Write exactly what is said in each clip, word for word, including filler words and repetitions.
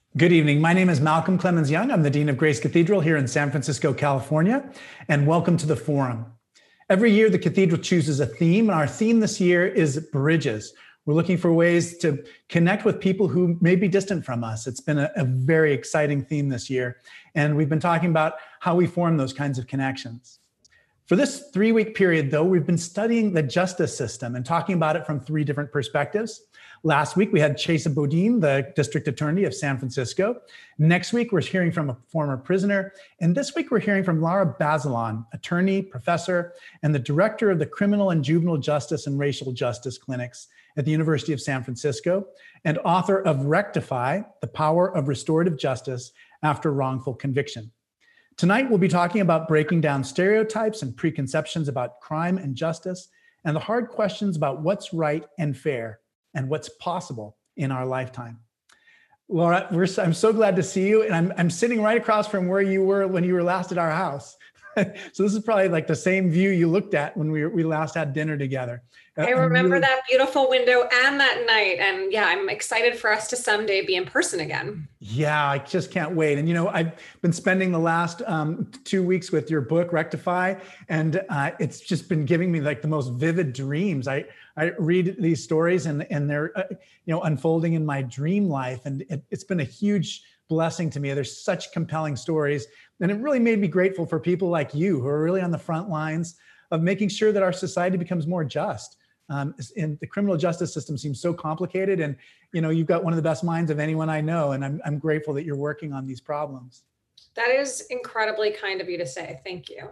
Good evening. My name is Malcolm Clemens Young. I'm the Dean of Grace Cathedral here in San Francisco, California, and welcome to the Forum. Every year, the Cathedral chooses a theme, and our theme this year is bridges. We're looking for ways to connect with people who may be distant from us. It's been a, a very exciting theme this year, and we've been talking about how we form those kinds of connections. For this three-week period, though, we've been studying the justice system and talking about it from three different perspectives. Last week, we had Chesa Boudin, the district attorney of San Francisco. Next week, we're hearing from a former prisoner. And this week, we're hearing from Lara Bazelon, attorney, professor, and the director of the Criminal and Juvenile Justice and Racial Justice Clinics at the University of San Francisco, and author of Rectify, The Power of Restorative Justice After Wrongful Conviction. Tonight, we'll be talking about breaking down stereotypes and preconceptions about crime and justice, and the hard questions about what's right and fair, and what's possible in our lifetime. Laura, we're, I'm so glad to see you. And I'm, I'm sitting right across from where you were when you were last at our house. So this is probably like the same view you looked at when we, we last had dinner together. I remember really... that beautiful window and that night. And yeah, I'm excited for us to someday be in person again. Yeah, I just can't wait. And, you know, I've been spending the last um, two weeks with your book, Rectify, and uh, it's just been giving me like the most vivid dreams. I, I read these stories and, and they're, uh, you know, unfolding in my dream life. And it, it's been a huge blessing to me. There's such compelling stories. And it really made me grateful for people like you who are really on the front lines of making sure that our society becomes more just. Um, and the criminal justice system seems so complicated. And, you know, you've got one of the best minds of anyone I know. And I'm, I'm grateful that you're working on these problems. That is incredibly kind of you to say. Thank you.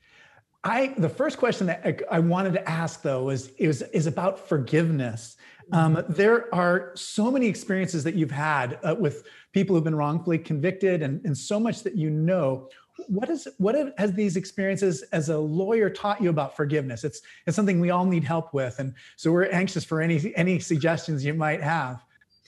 I, the first question that I, I wanted to ask, though, is, is, is about forgiveness. Um, there are so many experiences that you've had uh, with people who've been wrongfully convicted, and, and so much that you know. What is what has these experiences as a lawyer taught you about forgiveness? It's it's something we all need help with, and so we're anxious for any any suggestions you might have.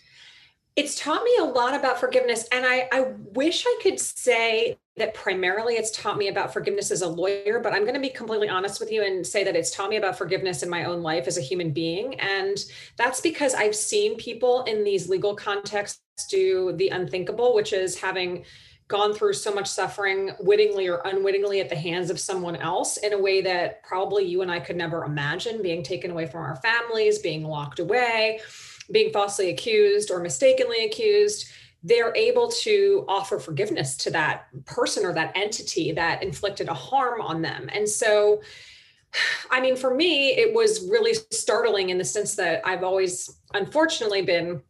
It's taught me a lot about forgiveness, and I, I wish I could say that primarily it's taught me about forgiveness as a lawyer, but I'm going to be completely honest with you and say that it's taught me about forgiveness in my own life as a human being. And that's because I've seen people in these legal contexts do the unthinkable, which is having gone through so much suffering wittingly or unwittingly at the hands of someone else in a way that probably you and I could never imagine, being taken away from our families, being locked away, being falsely accused or mistakenly accused. They're able to offer forgiveness to that person or that entity that inflicted a harm on them. And so, I mean, for me, it was really startling in the sense that I've always, unfortunately, been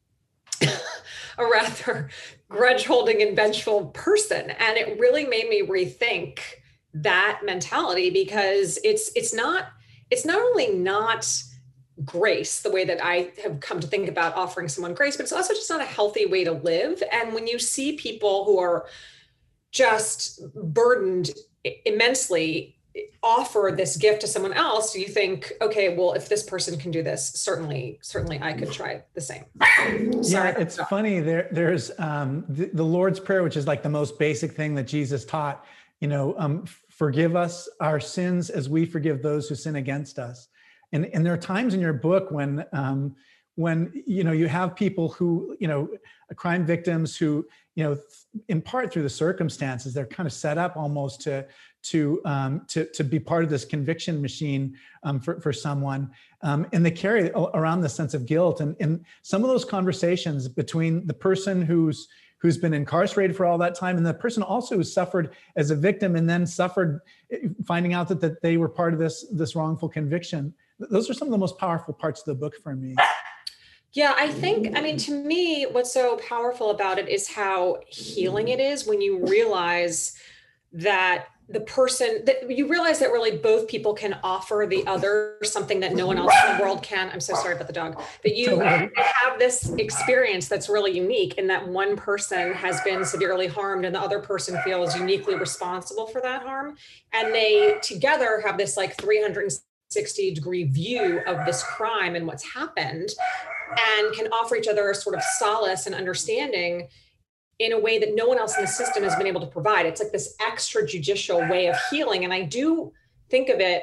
a rather grudge-holding and vengeful person. And it really made me rethink that mentality, because it's it's not, it's not only not grace, the way that I have come to think about offering someone grace, but it's also just not a healthy way to live. And when you see people who are just burdened immensely offer this gift to someone else, you think, okay, well, if this person can do this, certainly, certainly I could try the same. Sorry. Yeah, it's funny. There, there's um, the, the Lord's Prayer, which is like the most basic thing that Jesus taught, you know, um, forgive us our sins as we forgive those who sin against us. And, and there are times in your book when, um, when, you know, you have people who, you know, crime victims who, you know, in part through the circumstances, they're kind of set up almost to, to, um, to, to be part of this conviction machine um, for, for someone. Um, and they carry around the sense of guilt. And, and some of those conversations between the person who's, who's been incarcerated for all that time, and the person also who suffered as a victim and then suffered finding out that, that they were part of this, this wrongful conviction. Those are some of the most powerful parts of the book for me. Yeah, I think, I mean, to me, what's so powerful about it is how healing it is when you realize that the person, that you realize that really both people can offer the other something that no one else in the world can. I'm so sorry about the dog. That you have this experience that's really unique, and that one person has been severely harmed and the other person feels uniquely responsible for that harm. And they together have this like three hundred sixty degree view of this crime and what's happened, and can offer each other a sort of solace and understanding in a way that no one else in the system has been able to provide. It's like this extrajudicial way of healing. And I do think of it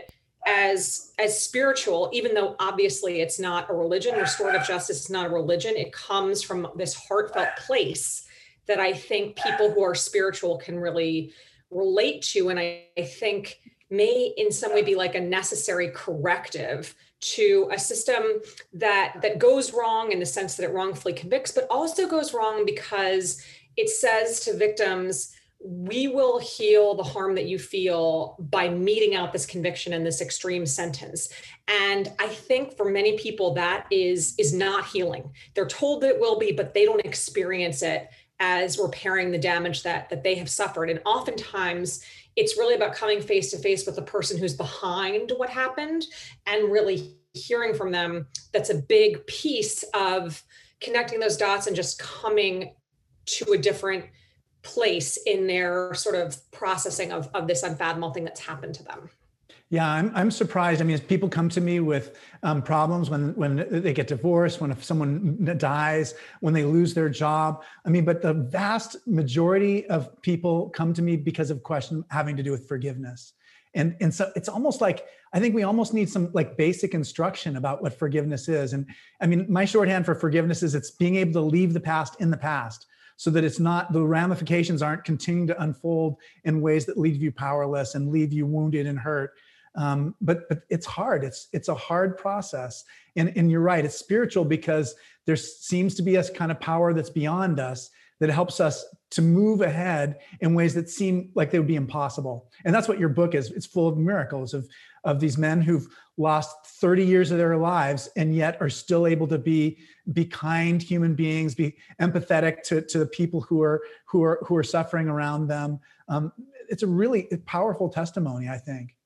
as as spiritual, even though obviously it's not a religion. Restorative justice is not a religion. It comes from this heartfelt place that I think people who are spiritual can really relate to. And I, I think may in some way be like a necessary corrective to a system that that goes wrong in the sense that it wrongfully convicts, but also goes wrong because it says to victims, we will heal the harm that you feel by meting out this conviction and this extreme sentence. And I think for many people that is is not healing. They're told that it will be, but they don't experience it as repairing the damage that that they have suffered. And oftentimes it's really about coming face to face with the person who's behind what happened and really hearing from them. That's a big piece of connecting those dots and just coming to a different place in their sort of processing of, of this unfathomable thing that's happened to them. Yeah, I'm I'm surprised. I mean, as people come to me with um, problems when when they get divorced, when if someone dies, when they lose their job. I mean, but the vast majority of people come to me because of questions having to do with forgiveness. And, and so it's almost like, I think we almost need some like basic instruction about what forgiveness is. And I mean, my shorthand for forgiveness is it's being able to leave the past in the past, so that it's not, the ramifications aren't continuing to unfold in ways that leave you powerless and leave you wounded and hurt. Um, but but it's hard. It's it's a hard process. And, and you're right, it's spiritual because there seems to be a kind of power that's beyond us that helps us to move ahead in ways that seem like they would be impossible. And that's what your book is. It's full of miracles of, of these men who've lost thirty years of their lives and yet are still able to be, be kind human beings, be empathetic to, to the people who are, who are, who are suffering around them. Um, it's a really powerful testimony, I think.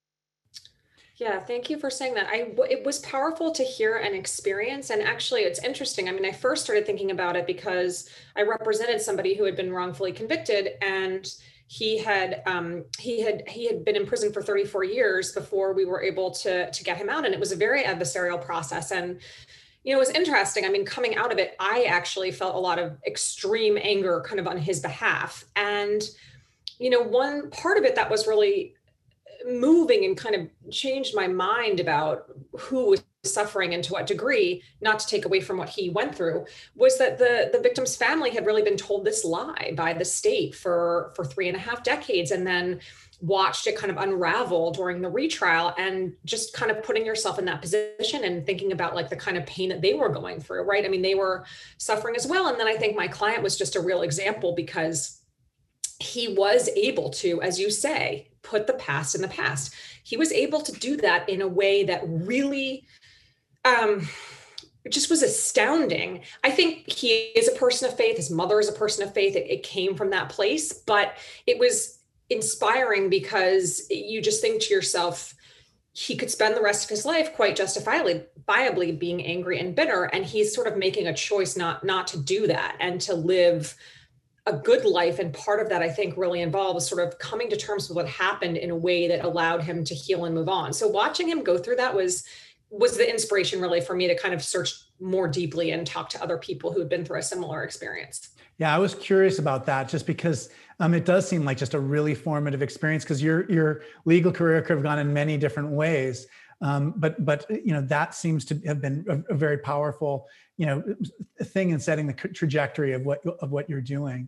Yeah, thank you for saying that. I it was powerful to hear and experience. And actually, it's interesting. I mean, I first started thinking about it because I represented somebody who had been wrongfully convicted, and he had um, he had he had been in prison for thirty-four years before we were able to to get him out. And it was a very adversarial process. And you know, it was interesting. I mean, coming out of it, I actually felt a lot of extreme anger kind of on his behalf. And you know, one part of it that was really moving and kind of changed my mind about who was suffering and to what degree, not to take away from what he went through, was that the, the victim's family had really been told this lie by the state for, for three and a half decades, and then watched it kind of unravel during the retrial, and just kind of putting yourself in that position and thinking about like the kind of pain that they were going through, right? I mean, they were suffering as well. And then I think my client was just a real example because he was able to, as you say, put the past in the past. He was able to do that in a way that really um, just was astounding. I think he is a person of faith. His mother is a person of faith. It, it came from that place, but it was inspiring because you just think to yourself, he could spend the rest of his life quite justifiably viably being angry and bitter. And he's sort of making a choice not, not to do that and to live a good life. And part of that, I think, really involves sort of coming to terms with what happened in a way that allowed him to heal and move on. So watching him go through that was was the inspiration really for me to kind of search more deeply and talk to other people who had been through a similar experience. Yeah, I was curious about that just because um, it does seem like just a really formative experience, because your your legal career could have gone in many different ways. Um, but but you know, that seems to have been a, a very powerful, you know, thing in setting the trajectory of what of what you're doing.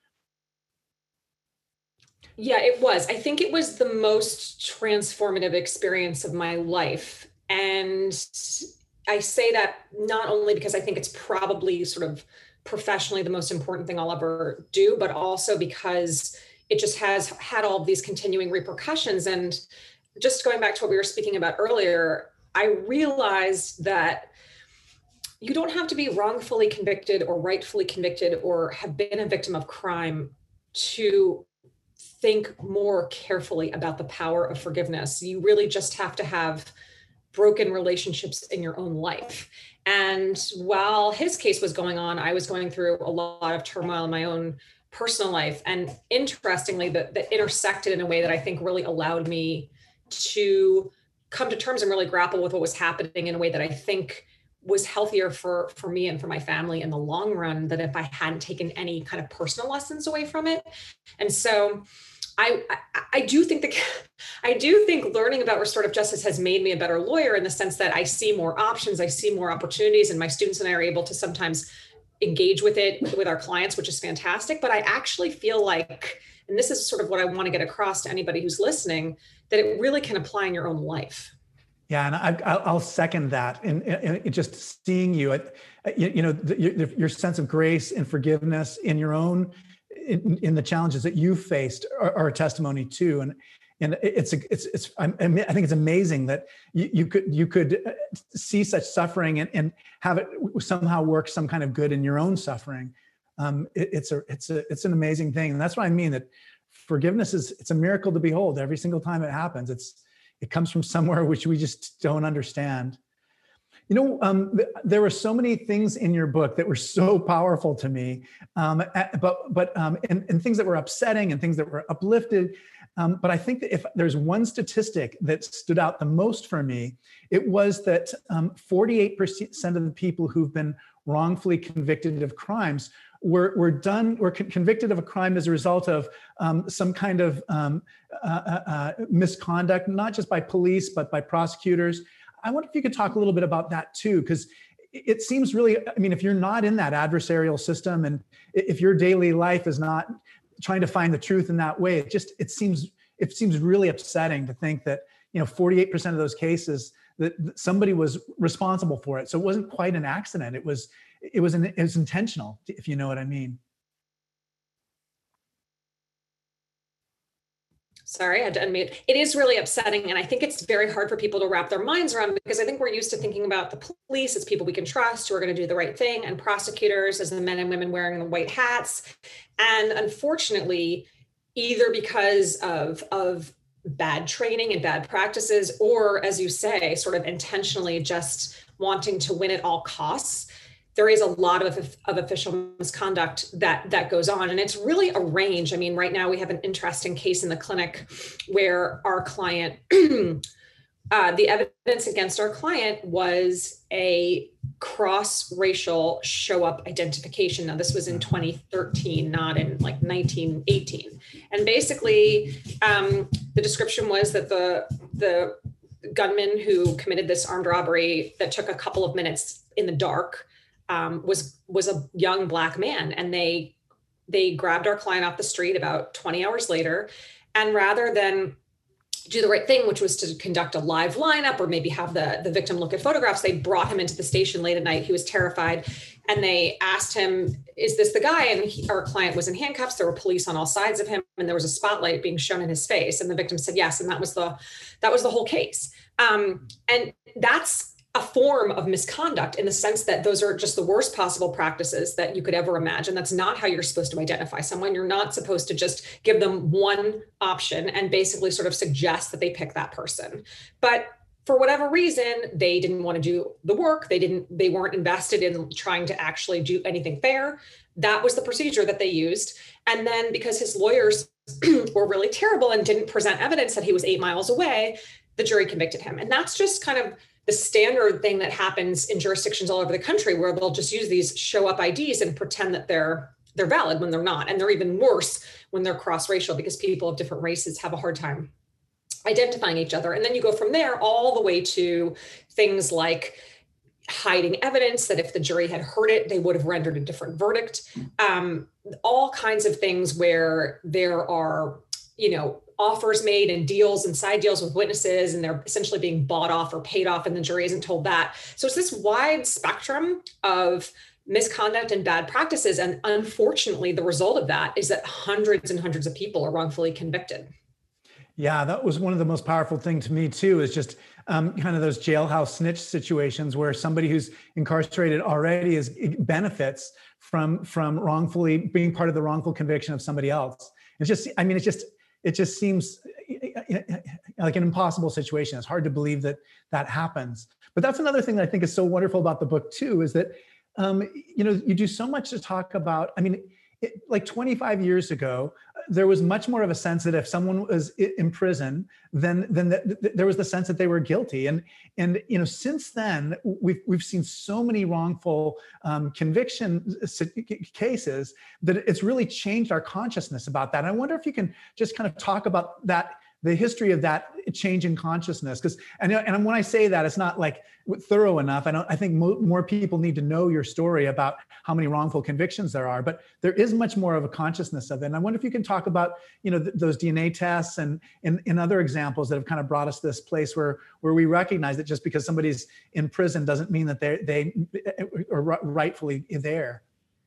Yeah, it was. I think it was the most transformative experience of my life. And I say that not only because I think it's probably sort of professionally the most important thing I'll ever do, but also because it just has had all of these continuing repercussions. And just going back to what we were speaking about earlier, I realized that you don't have to be wrongfully convicted or rightfully convicted or have been a victim of crime to think more carefully about the power of forgiveness. You really just have to have broken relationships in your own life. And while his case was going on, I was going through a lot of turmoil in my own personal life. And interestingly, that, that intersected in a way that I think really allowed me to come to terms and really grapple with what was happening in a way that I think was healthier for, for me and for my family in the long run than if I hadn't taken any kind of personal lessons away from it. And so I, I, I do think that I do think learning about restorative justice has made me a better lawyer in the sense that I see more options, I see more opportunities, and my students and I are able to sometimes engage with it with our clients, which is fantastic. But I actually feel like, and this is sort of what I want to get across to anybody who's listening, that it really can apply in your own life. Yeah, and I, I'll second that. And, and just seeing you, at, you know, your, your sense of grace and forgiveness in your own, in, in the challenges that you faced, are, are a testimony too. And and it's it's it's I think it's amazing that you, you could you could see such suffering and, and have it somehow work some kind of good in your own suffering. Um, it, it's a it's a it's an amazing thing, and that's what I mean. That forgiveness is it's a miracle to behold every single time it happens. It's It comes from somewhere which we just don't understand. You know, um, th- there were so many things in your book that were so powerful to me, um, but but um, and, and things that were upsetting and things that were uplifted. Um, but I think that if there's one statistic that stood out the most for me, it was that um, forty-eight percent of the people who've been wrongfully convicted of crimes were were done were con- convicted of a crime as a result of um, some kind of um, uh, uh, misconduct, not just by police but by prosecutors. I wonder if you could talk a little bit about that too, because it seems really, I mean, if you're not in that adversarial system and if your daily life is not trying to find the truth in that way, it just it seems it seems really upsetting to think that, you know, forty-eight percent of those cases that somebody was responsible for it. So it wasn't quite an accident. It was it was an, it was intentional, if you know what I mean. Sorry, I had to unmute. It is really upsetting. And I think it's very hard for people to wrap their minds around, because I think we're used to thinking about the police as people we can trust who are going to do the right thing, and prosecutors as the men and women wearing the white hats. And unfortunately, either because of, of bad training and bad practices, or as you say, sort of intentionally just wanting to win at all costs, there is a lot of, of official misconduct that that goes on. And it's really a range. I mean, right now we have an interesting case in the clinic where our client, uh, the evidence against our client was a cross-racial show-up identification. Now, this was in twenty thirteen, not in like nineteen eighteen. And basically, um, the description was that the, the gunman who committed this armed robbery that took a couple of minutes in the dark Um, was was a young Black man, and they they grabbed our client off the street about twenty hours later, and rather than do the right thing, which was to conduct a live lineup or maybe have the, the victim look at photographs, they brought him into the station late at night. He was terrified, and they asked him, "Is this the guy?" And he, our client was in handcuffs. There were police on all sides of him, and there was a spotlight being shown in his face. And the victim said yes, and that was the that was the whole case. Um, and that's a form of misconduct in the sense that those are just the worst possible practices that you could ever imagine. That's not how you're supposed to identify someone. You're not supposed to just give them one option and basically sort of suggest that they pick that person. But for whatever reason, they didn't want to do the work. They didn't, they weren't invested in trying to actually do anything fair. That was the procedure that they used. And then because his lawyers were really terrible and didn't present evidence that he was eight miles away, the jury convicted him. And that's just kind of the standard thing that happens in jurisdictions all over the country, where they'll just use these show up I Ds and pretend that they're they're valid when they're not. And they're even worse when they're cross-racial, because people of different races have a hard time identifying each other. And then you go from there all the way to things like hiding evidence that if the jury had heard it, they would have rendered a different verdict. Um, all kinds of things where there are, you know, offers made and deals and side deals with witnesses, and they're essentially being bought off or paid off, and the jury isn't told that. So it's this wide spectrum of misconduct and bad practices. And unfortunately, the result of that is that hundreds and hundreds of people are wrongfully convicted. Yeah, that was one of the most powerful things to me too, is just um, kind of those jailhouse snitch situations where somebody who's incarcerated already is benefits from from wrongfully being part of the wrongful conviction of somebody else. It's just, I mean, it's just, it just seems like an impossible situation. It's hard to believe that that happens. But that's another thing that I think is so wonderful about the book too, is that, um, you know, you do so much to talk about, I mean, it, like twenty-five years ago, there was much more of a sense that if someone was in prison, then then the, the, there was the sense that they were guilty. And and you know, since then, we've we've seen so many wrongful um, conviction cases that it's really changed our consciousness about that. And I wonder if you can just kind of talk about that, the history of that change in consciousness. Because and, and when I say that, it's not like thorough enough. I don't. I think mo- more people need to know your story about how many wrongful convictions there are. But there is much more of a consciousness of it. And I wonder if you can talk about, you know, th- those D N A tests and, and and other examples that have kind of brought us to this place where where we recognize that just because somebody's in prison doesn't mean that they they are rightfully there.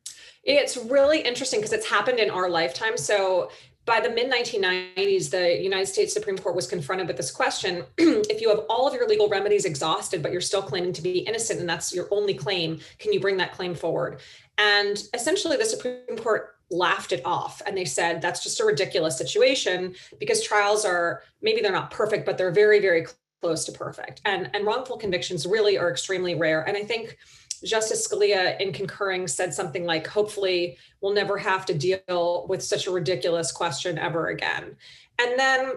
It's really interesting because it's happened in our lifetime. So by the mid nineteen nineties, the United States Supreme Court was confronted with this question. If you have all of your legal remedies exhausted, but you're still claiming to be innocent, and that's your only claim, can you bring that claim forward? And essentially the Supreme Court laughed it off. And they said, that's just a ridiculous situation because trials are, maybe they're not perfect, but they're very, very close to perfect. And, and wrongful convictions really are extremely rare. And I think Justice Scalia, in concurring, said something like, hopefully we'll never have to deal with such a ridiculous question ever again. And then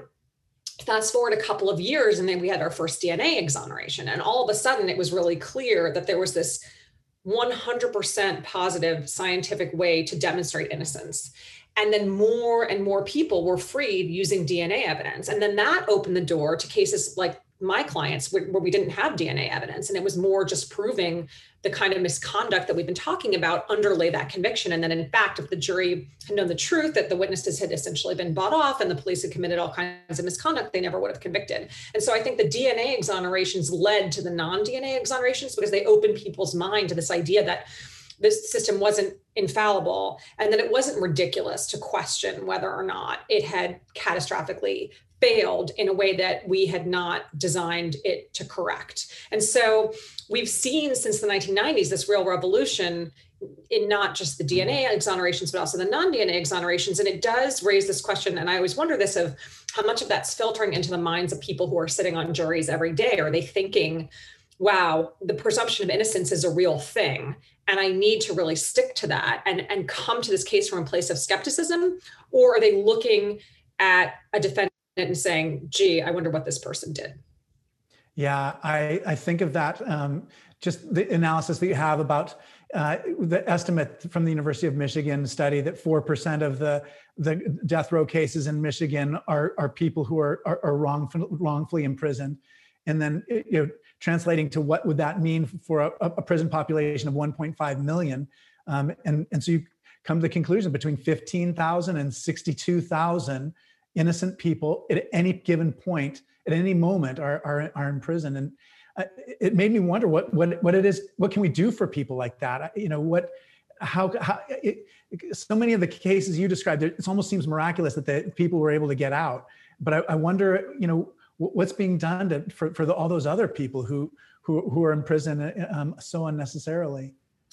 fast forward a couple of years, and then we had our first D N A exoneration. And all of a sudden, it was really clear that there was this one hundred percent positive scientific way to demonstrate innocence. And then more and more people were freed using D N A evidence. And then that opened the door to cases like my clients where, where we didn't have D N A evidence. And it was more just proving the kind of misconduct that we've been talking about underlay that conviction. And then in fact, if the jury had known the truth that the witnesses had essentially been bought off and the police had committed all kinds of misconduct, they never would have convicted. And so I think the D N A exonerations led to the non-D N A exonerations because they opened people's mind to this idea that this system wasn't infallible and that it wasn't ridiculous to question whether or not it had catastrophically failed in a way that we had not designed it to correct. And so we've seen since the nineteen nineties this real revolution in not just the D N A exonerations, but also the non-D N A exonerations. And it does raise this question, and I always wonder this, of how much of that's filtering into the minds of people who are sitting on juries every day. Are they thinking, wow, the presumption of innocence is a real thing, and I need to really stick to that and, and come to this case from a place of skepticism? Or are they looking at a defendant and saying, gee, I wonder what this person did? Yeah, I, I think of that, um, just the analysis that you have about uh, the estimate from the University of Michigan study that four percent of the, the death row cases in Michigan are, are people who are, are, are wrongful, wrongfully imprisoned. And then, you know, translating to what would that mean for a, a prison population of one point five million. Um, and, and so you come to the conclusion between fifteen thousand and sixty-two thousand innocent people at any given point, at any moment, are are, are in prison. And uh, it made me wonder what what what it is. What can we do for people like that? You know, what, how, how it, so many of the cases you described, it almost seems miraculous that the people were able to get out. But I, I wonder, you know, what's being done to, for for the, all those other people who who who are in prison um, so unnecessarily.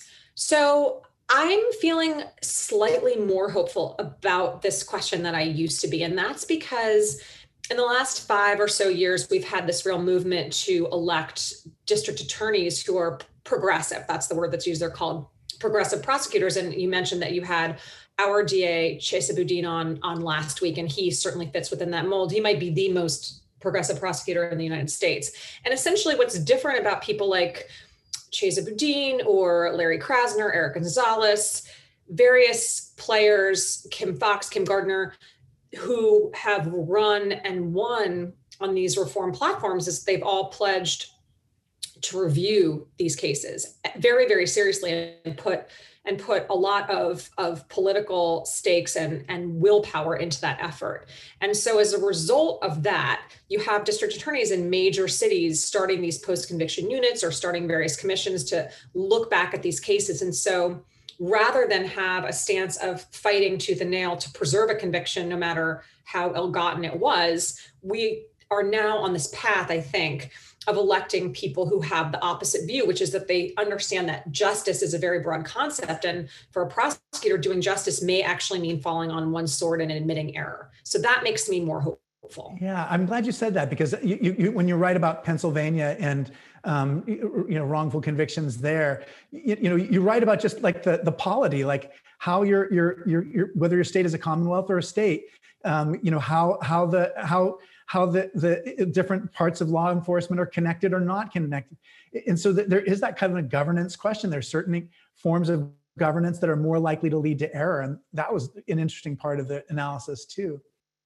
So I'm feeling slightly more hopeful about this question than I used to be. And that's because in the last five or so years, we've had this real movement to elect district attorneys who are progressive. That's the word that's used. They're called progressive prosecutors. And you mentioned that you had our D A, Chesa Boudin, on, on last week, and he certainly fits within that mold. He might be the most progressive prosecutor in the United States. And essentially what's different about people like Chesa Boudin or Larry Krasner, Eric Gonzalez, various players, Kim Fox, Kim Gardner, who have run and won on these reform platforms, is they've all pledged to review these cases very, very seriously and put and put a lot of, of political stakes and, and willpower into that effort. And so as a result of that, you have district attorneys in major cities starting these post-conviction units or starting various commissions to look back at these cases. And so rather than have a stance of fighting tooth and nail to preserve a conviction, no matter how ill-gotten it was, we are now on this path, I think, of electing people who have the opposite view, which is that they understand that justice is a very broad concept. And for a prosecutor, doing justice may actually mean falling on one sword and admitting error. So that makes me more hopeful. hopeful. Yeah, I'm glad you said that, because you, you, you, when you write about Pennsylvania and um, you, you know wrongful convictions there, you, you know you write about just like the the polity, like how your your your your whether your state is a commonwealth or a state, um, you know how how the how how the the different parts of law enforcement are connected or not connected, and so that there is that kind of a governance question. There's certain forms of governance that are more likely to lead to error, and that was an interesting part of the analysis too.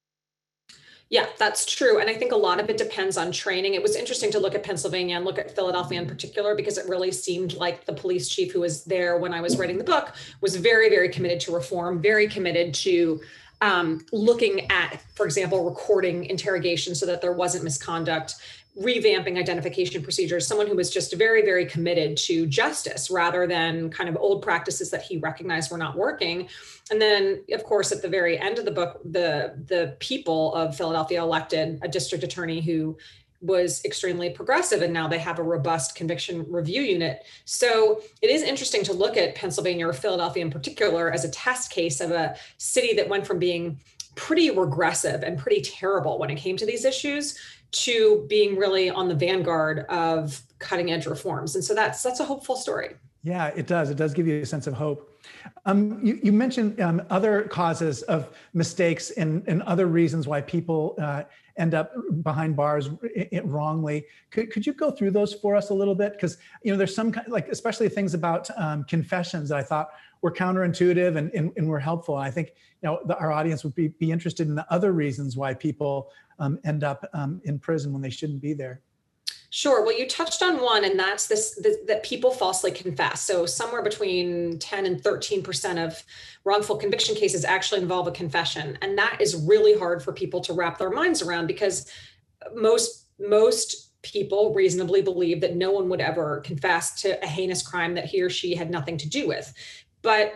Yeah, that's true. And I think a lot of it depends on training. It was interesting to look at Pennsylvania and look at Philadelphia in particular, because it really seemed like the police chief who was there when I was writing the book was very, very committed to reform, very committed to um, looking at, for example, recording interrogation so that there wasn't misconduct, revamping identification procedures, someone who was just very, very committed to justice rather than kind of old practices that he recognized were not working. And then, of course, at the very end of the book, the, the people of Philadelphia elected a district attorney who was extremely progressive, and now they have a robust conviction review unit. So it is interesting to look at Pennsylvania, or Philadelphia in particular, as a test case of a city that went from being pretty regressive and pretty terrible when it came to these issues to being really on the vanguard of cutting edge reforms. And so that's that's a hopeful story. Yeah, it does. It does give you a sense of hope. Um, you, you mentioned um, other causes of mistakes and, and other reasons why people uh, end up behind bars wrongly. Could, could you go through those for us a little bit? Because, you know, there's some kind, like, especially things about um, confessions that I thought were counterintuitive and, and, and were helpful. And I think, you know, the, our audience would be, be interested in the other reasons why people um, end up um, in prison when they shouldn't be there. Sure. Well, you touched on one, and that's this, this that people falsely confess. So somewhere between ten and thirteen percent of wrongful conviction cases actually involve a confession. And that is really hard for people to wrap their minds around, because most, most people reasonably believe that no one would ever confess to a heinous crime that he or she had nothing to do with. But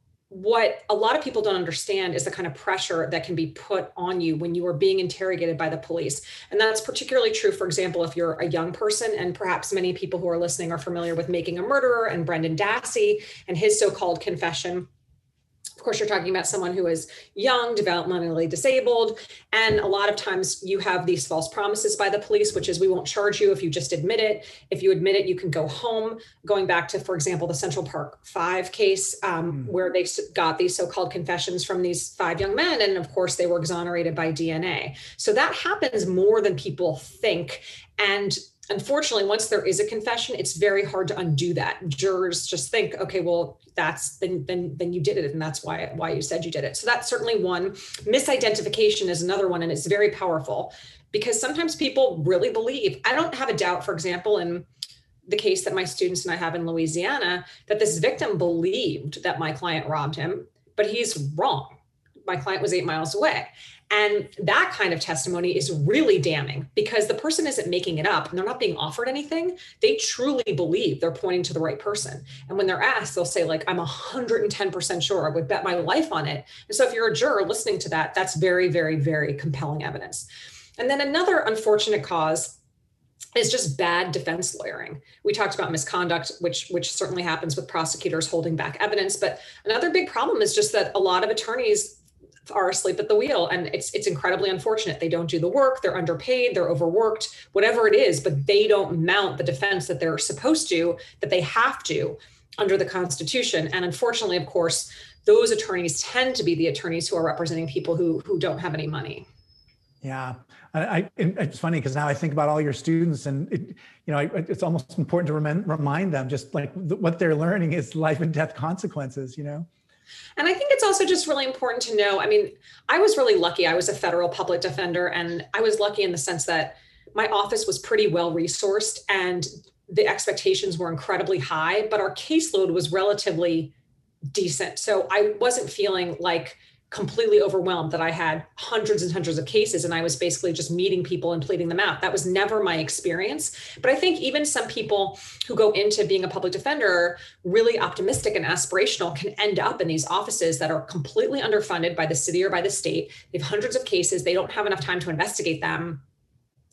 what a lot of people don't understand is the kind of pressure that can be put on you when you are being interrogated by the police. And that's particularly true, for example, if you're a young person, and perhaps many people who are listening are familiar with Making a Murderer and Brendan Dassey and his so-called confession. Of course, you're talking about someone who is young, developmentally disabled. And a lot of times you have these false promises by the police, which is, we won't charge you if you just admit it. If you admit it, you can go home. Going back to, for example, the Central Park Five case, um, mm. where they got these so-called confessions from these five young men. And of course, they were exonerated by D N A. So that happens more than people think. And unfortunately, once there is a confession, it's very hard to undo that. Jurors just think, okay, well, that's then then then you did it, and that's why why you said you did it. So that's certainly one. Misidentification is another one, and it's very powerful, because sometimes people really believe. I don't have a doubt, for example, in the case that my students and I have in Louisiana, that this victim believed that my client robbed him, but he's wrong. My client was eight miles away. And that kind of testimony is really damning, because the person isn't making it up and they're not being offered anything. They truly believe they're pointing to the right person. And when they're asked, they'll say, like, I'm one hundred ten percent sure, I would bet my life on it. And so if you're a juror listening to that, that's very, very, very compelling evidence. And then another unfortunate cause is just bad defense lawyering. We talked about misconduct, which which certainly happens with prosecutors holding back evidence. But another big problem is just that a lot of attorneys are asleep at the wheel. And it's it's incredibly unfortunate. They don't do the work, they're underpaid, they're overworked, whatever it is, but they don't mount the defense that they're supposed to, that they have to under the Constitution. And unfortunately, of course, those attorneys tend to be the attorneys who are representing people who who don't have any money. Yeah, I, I it's funny because now I think about all your students, and it, you know, it's almost important to remind, remind them just like what they're learning is life and death consequences, you know? And I think it's also just really important to know, I mean, I was really lucky. I was a federal public defender, and I was lucky in the sense that my office was pretty well resourced and the expectations were incredibly high, but our caseload was relatively decent. So I wasn't feeling like completely overwhelmed that I had hundreds and hundreds of cases and I was basically just meeting people and pleading them out. That was never my experience. But I think even some people who go into being a public defender really optimistic and aspirational can end up in these offices that are completely underfunded by the city or by the state. They have hundreds of cases. They don't have enough time to investigate them.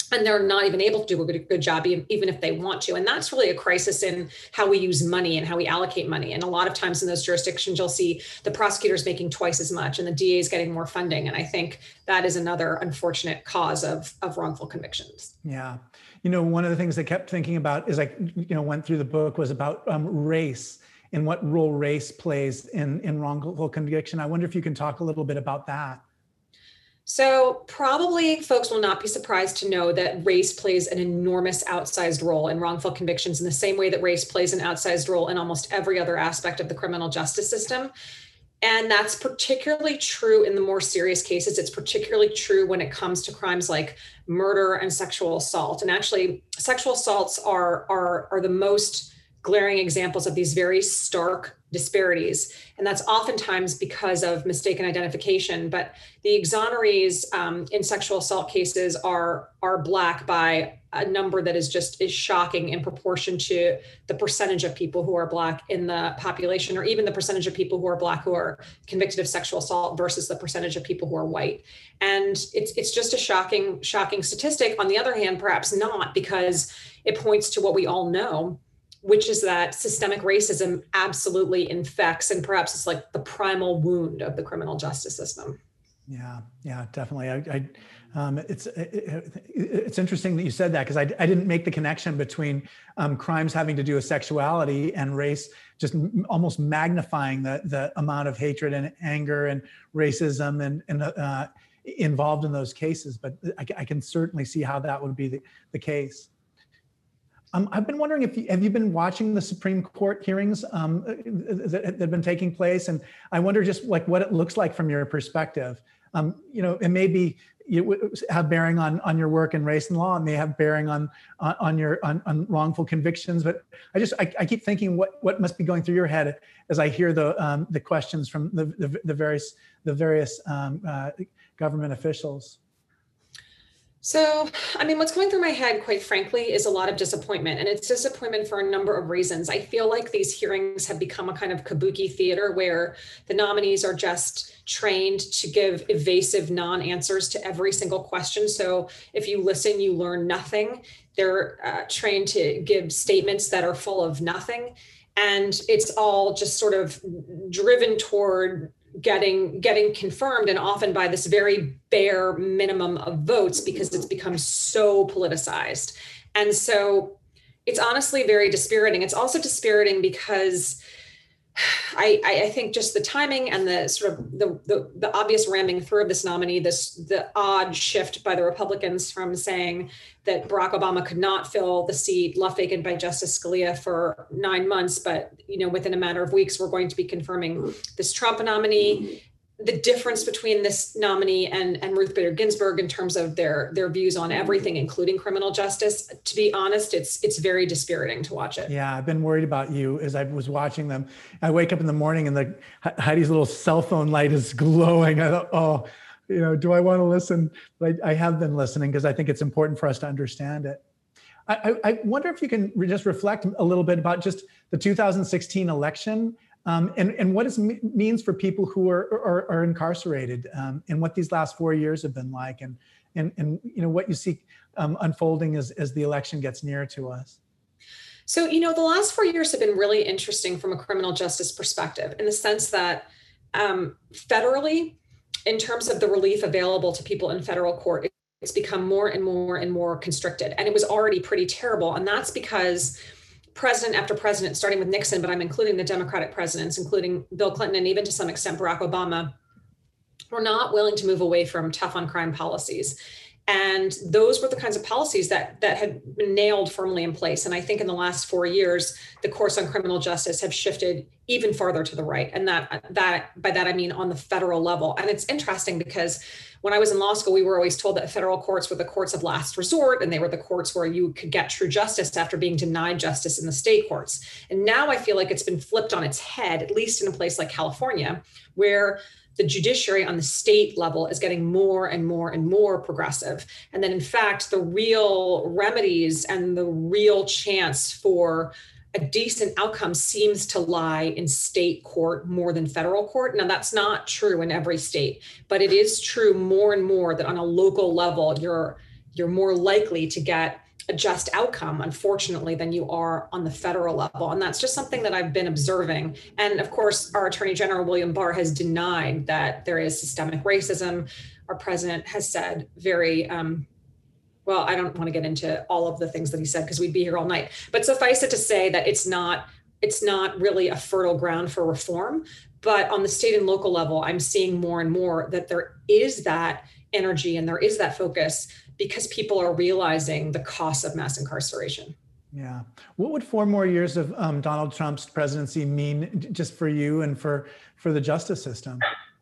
and they're not even able to do a good, good job, even, even if they want to. And that's really a crisis in how we use money and how we allocate money. And a lot of times in those jurisdictions, you'll see the prosecutors making twice as much and the D As getting more funding. And I think that is another unfortunate cause of, of wrongful convictions. Yeah. You know, one of the things I kept thinking about as I, you know, went through the book was about um, race and what role race plays in, in wrongful conviction. I wonder if you can talk a little bit about that. So probably folks will not be surprised to know that race plays an enormous outsized role in wrongful convictions in the same way that race plays an outsized role in almost every other aspect of the criminal justice system. And that's particularly true in the more serious cases. It's particularly true when it comes to crimes like murder and sexual assault. And actually, sexual assaults are, are, are the most glaring examples of these very stark disparities. And that's oftentimes because of mistaken identification. But the exonerees um, in sexual assault cases are, are Black by a number that is just is shocking in proportion to the percentage of people who are Black in the population, or even the percentage of people who are Black who are convicted of sexual assault versus the percentage of people who are white. And it's it's just a shocking, shocking statistic. On the other hand, perhaps not, because it points to what we all know, which is that systemic racism absolutely infects, and perhaps it's like the primal wound of the criminal justice system. Yeah, yeah, definitely. I, I um, it's it, it's interesting that you said that, because I, I didn't make the connection between um, crimes having to do with sexuality and race, just m- almost magnifying the the amount of hatred and anger and racism and and uh, involved in those cases. But I, I can certainly see how that would be the, the case. Um, I've been wondering if you, have you been watching the Supreme Court hearings um, that, that have been taking place, and I wonder just like what it looks like from your perspective. Um, you know, it may be you have bearing on on your work in race and law, it may have bearing on on, on your on, on wrongful convictions. But I just I, I keep thinking what what must be going through your head as I hear the um, the questions from the the, the various the various um, uh, government officials. So, I mean, what's going through my head, quite frankly, is a lot of disappointment. And it's disappointment for a number of reasons. I feel like these hearings have become a kind of kabuki theater where the nominees are just trained to give evasive non-answers to every single question. So if you listen, you learn nothing. They're uh, trained to give statements that are full of nothing. And it's all just sort of driven toward getting getting confirmed, and often by this very bare minimum of votes, because it's become so politicized. And so it's honestly very dispiriting. It's also dispiriting because I, I think just the timing and the sort of the, the, the obvious ramming through of this nominee, this the odd shift by the Republicans from saying that Barack Obama could not fill the seat left vacant by Justice Scalia for nine months, but you know, within a matter of weeks, we're going to be confirming this Trump nominee. The difference between this nominee and, and Ruth Bader Ginsburg in terms of their their views on everything, including criminal justice, to be honest, it's it's very dispiriting to watch it. Yeah, I've been worried about you as I was watching them. I wake up in the morning and the Heidi's little cell phone light is glowing. I thought, oh, you know, do I want to listen? But I, I have been listening because I think it's important for us to understand it. I, I, I wonder if you can re- just reflect a little bit about just the two thousand sixteen election. Um, and, and what it means for people who are, are, are incarcerated, um, and what these last four years have been like, and, and, and you know, what you see um, unfolding as, as the election gets nearer to us. So, you know, the last four years have been really interesting from a criminal justice perspective, in the sense that um, federally, in terms of the relief available to people in federal court, it's become more and more and more constricted. And it was already pretty terrible. And that's because president after president, starting with Nixon, but I'm including the Democratic presidents, including Bill Clinton, and even to some extent Barack Obama, were not willing to move away from tough on crime policies. And those were the kinds of policies that, that had been nailed firmly in place. And I think in the last four years, the course on criminal justice have shifted even farther to the right. And that, that by that, I mean on the federal level. And it's interesting because when I was in law school, we were always told that federal courts were the courts of last resort, and they were the courts where you could get true justice after being denied justice in the state courts. And now I feel like it's been flipped on its head, at least in a place like California, where the judiciary on the state level is getting more and more and more progressive. And then in fact, the real remedies and the real chance for a decent outcome seems to lie in state court more than federal court. Now, that's not true in every state, but it is true more and more that on a local level, you're you're more likely to get a just outcome, unfortunately, than you are on the federal level. And that's just something that I've been observing. And of course, our Attorney General, William Barr, has denied that there is systemic racism. Our president has said very, um, well, I don't want to get into all of the things that he said because we'd be here all night, but suffice it to say that it's not, it's not really a fertile ground for reform. But on the state and local level, I'm seeing more and more that there is that energy and there is that focus because people are realizing the cost of mass incarceration. Yeah. What would four more years of um, Donald Trump's presidency mean just for you and for, for the justice system?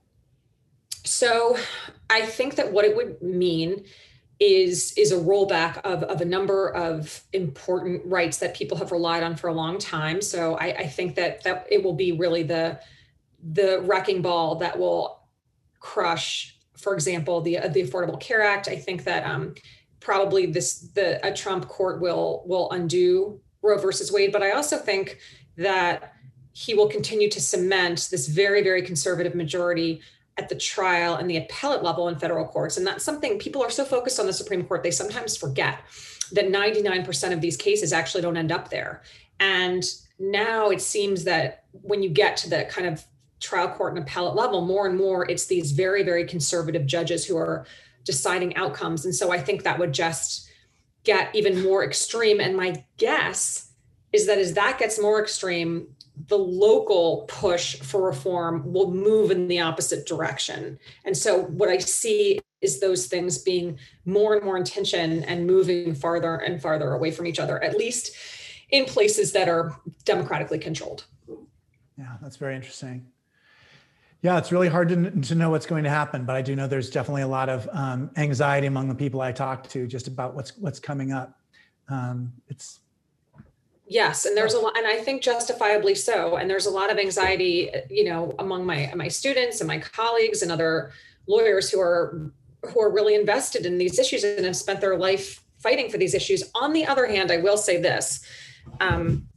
So I think that what it would mean is, is a rollback of, of a number of important rights that people have relied on for a long time. So I, I think that, that it will be really the, the wrecking ball that will crush, for example, the the Affordable Care Act. I think that um, probably this the a Trump court will will undo Roe versus Wade, but I also think that he will continue to cement this very, very conservative majority at the trial and the appellate level in federal courts. And that's something people are so focused on the Supreme Court, they sometimes forget that ninety-nine percent of these cases actually don't end up there. And now it seems that when you get to the kind of trial court and appellate level, more and more, it's these very, very conservative judges who are deciding outcomes. And so I think that would just get even more extreme. And my guess is that as that gets more extreme, the local push for reform will move in the opposite direction. And so what I see is those things being more and more in tension and moving farther and farther away from each other, at least in places that are democratically controlled. Yeah, that's very interesting. Yeah, it's really hard to, to know what's going to happen, but I do know there's definitely a lot of um, anxiety among the people I talk to just about what's what's coming up. Um, it's Yes, and there's a lot, and I think justifiably so. And there's a lot of anxiety, you know, among my my students and my colleagues and other lawyers who are who are really invested in these issues and have spent their life fighting for these issues. On the other hand, I will say this: um,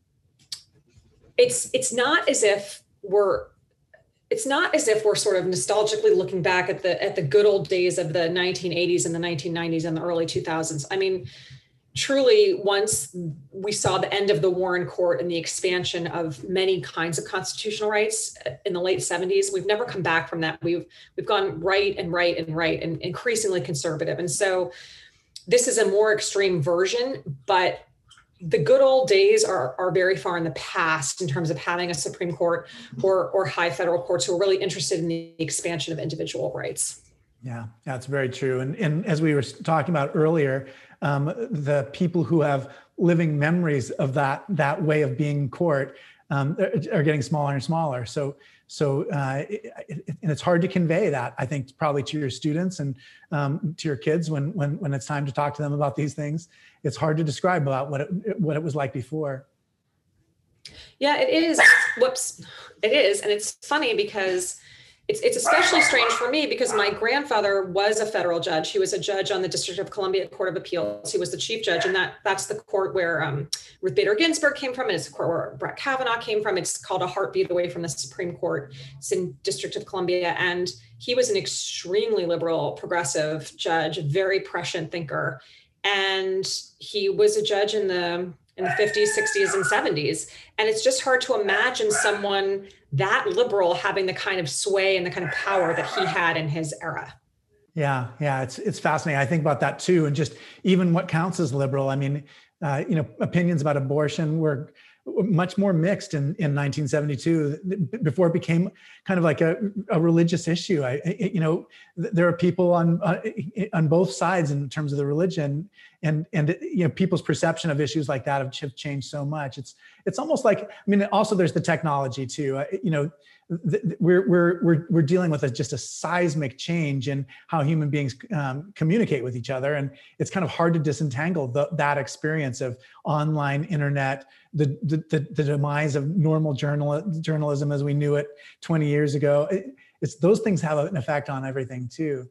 it's it's not as if we're it's not as if we're sort of nostalgically looking back at the at the good old days of the nineteen eighties and the nineteen nineties and the early two thousands. I mean, truly, once we saw the end of the Warren Court and the expansion of many kinds of constitutional rights in the late seventies, we've never come back from that. We've we've gone right and right and right and increasingly conservative. And so this is a more extreme version, but the good old days are, are very far in the past in terms of having a Supreme Court or, or high federal courts who are really interested in the expansion of individual rights. Yeah, that's very true. And, and as we were talking about earlier, um, the people who have living memories of that that way of being in court um, are getting smaller and smaller. So, so uh, it, it, and it's hard to convey that, I think, probably to your students and um, to your kids when when when it's time to talk to them about these things. It's hard to describe about what it what it was like before. Yeah, it is. Whoops, it is, and it's funny because it's it's especially strange for me because my grandfather was a federal judge. He was a judge on the District of Columbia Court of Appeals. He was the chief judge, and that that's the court where um, Ruth Bader Ginsburg came from, and it's the court where Brett Kavanaugh came from. It's called a heartbeat away from the Supreme Court. It's in District of Columbia, and he was an extremely liberal, progressive judge, a very prescient thinker. And he was a judge in the in the fifties, sixties, and seventies. And it's just hard to imagine someone that liberal having the kind of sway and the kind of power that he had in his era. Yeah, yeah, it's it's fascinating. I think about that too, and just even what counts as liberal. I mean, uh, you know, opinions about abortion were much more mixed in, in nineteen seventy-two before it became kind of like a, a religious issue. I, you know, there are people on uh, on both sides in terms of the religion, and and you know, people's perception of issues like that have changed so much. It's it's almost like, I mean, also there's the technology too. You know, we're we're we're we're dealing with a, just a seismic change in how human beings um, communicate with each other, and it's kind of hard to disentangle the, that experience of online internet. The, the, the demise of normal journal, journalism as we knew it twenty years ago. It, it's those things have an effect on everything too.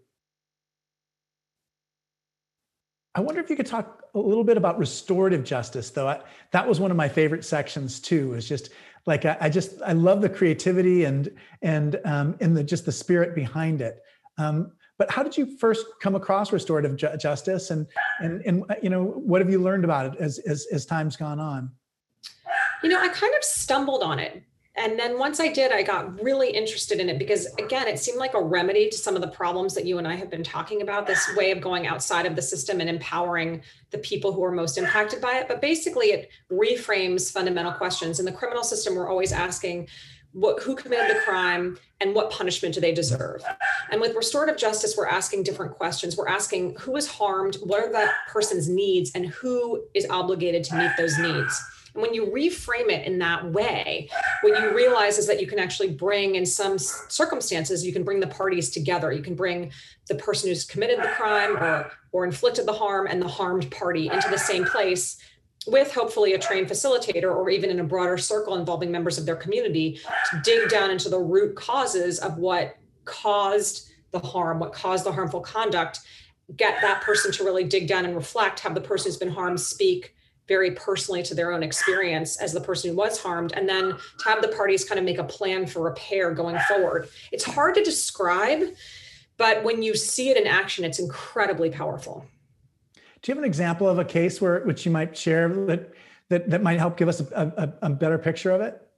I wonder if you could talk a little bit about restorative justice, though. I, that was one of my favorite sections too. Is just like I, I just I love the creativity and and um, and the just the spirit behind it. Um, but how did you first come across restorative ju- justice, and and and you know, what have you learned about it as as as time's gone on? You know, I kind of stumbled on it. And then once I did, I got really interested in it because, again, it seemed like a remedy to some of the problems that you and I have been talking about, this way of going outside of the system and empowering the people who are most impacted by it. But basically, it reframes fundamental questions. In the criminal system, we're always asking, what, who committed the crime and what punishment do they deserve? And with restorative justice, we're asking different questions. We're asking who is harmed, what are that person's needs, and who is obligated to meet those needs. And when you reframe it in that way, what you realize is that you can actually bring, in some circumstances, you can bring the parties together. You can bring the person who's committed the crime or, or inflicted the harm and the harmed party into the same place with hopefully a trained facilitator, or even in a broader circle involving members of their community, to dig down into the root causes of what caused the harm, what caused the harmful conduct, get that person to really dig down and reflect, have the person who's been harmed speak very personally to their own experience as the person who was harmed, and then to have the parties kind of make a plan for repair going forward. It's hard to describe, but when you see it in action, it's incredibly powerful. Do you have an example of a case where, which you might share, that that, that might help give us a, a, a better picture of it?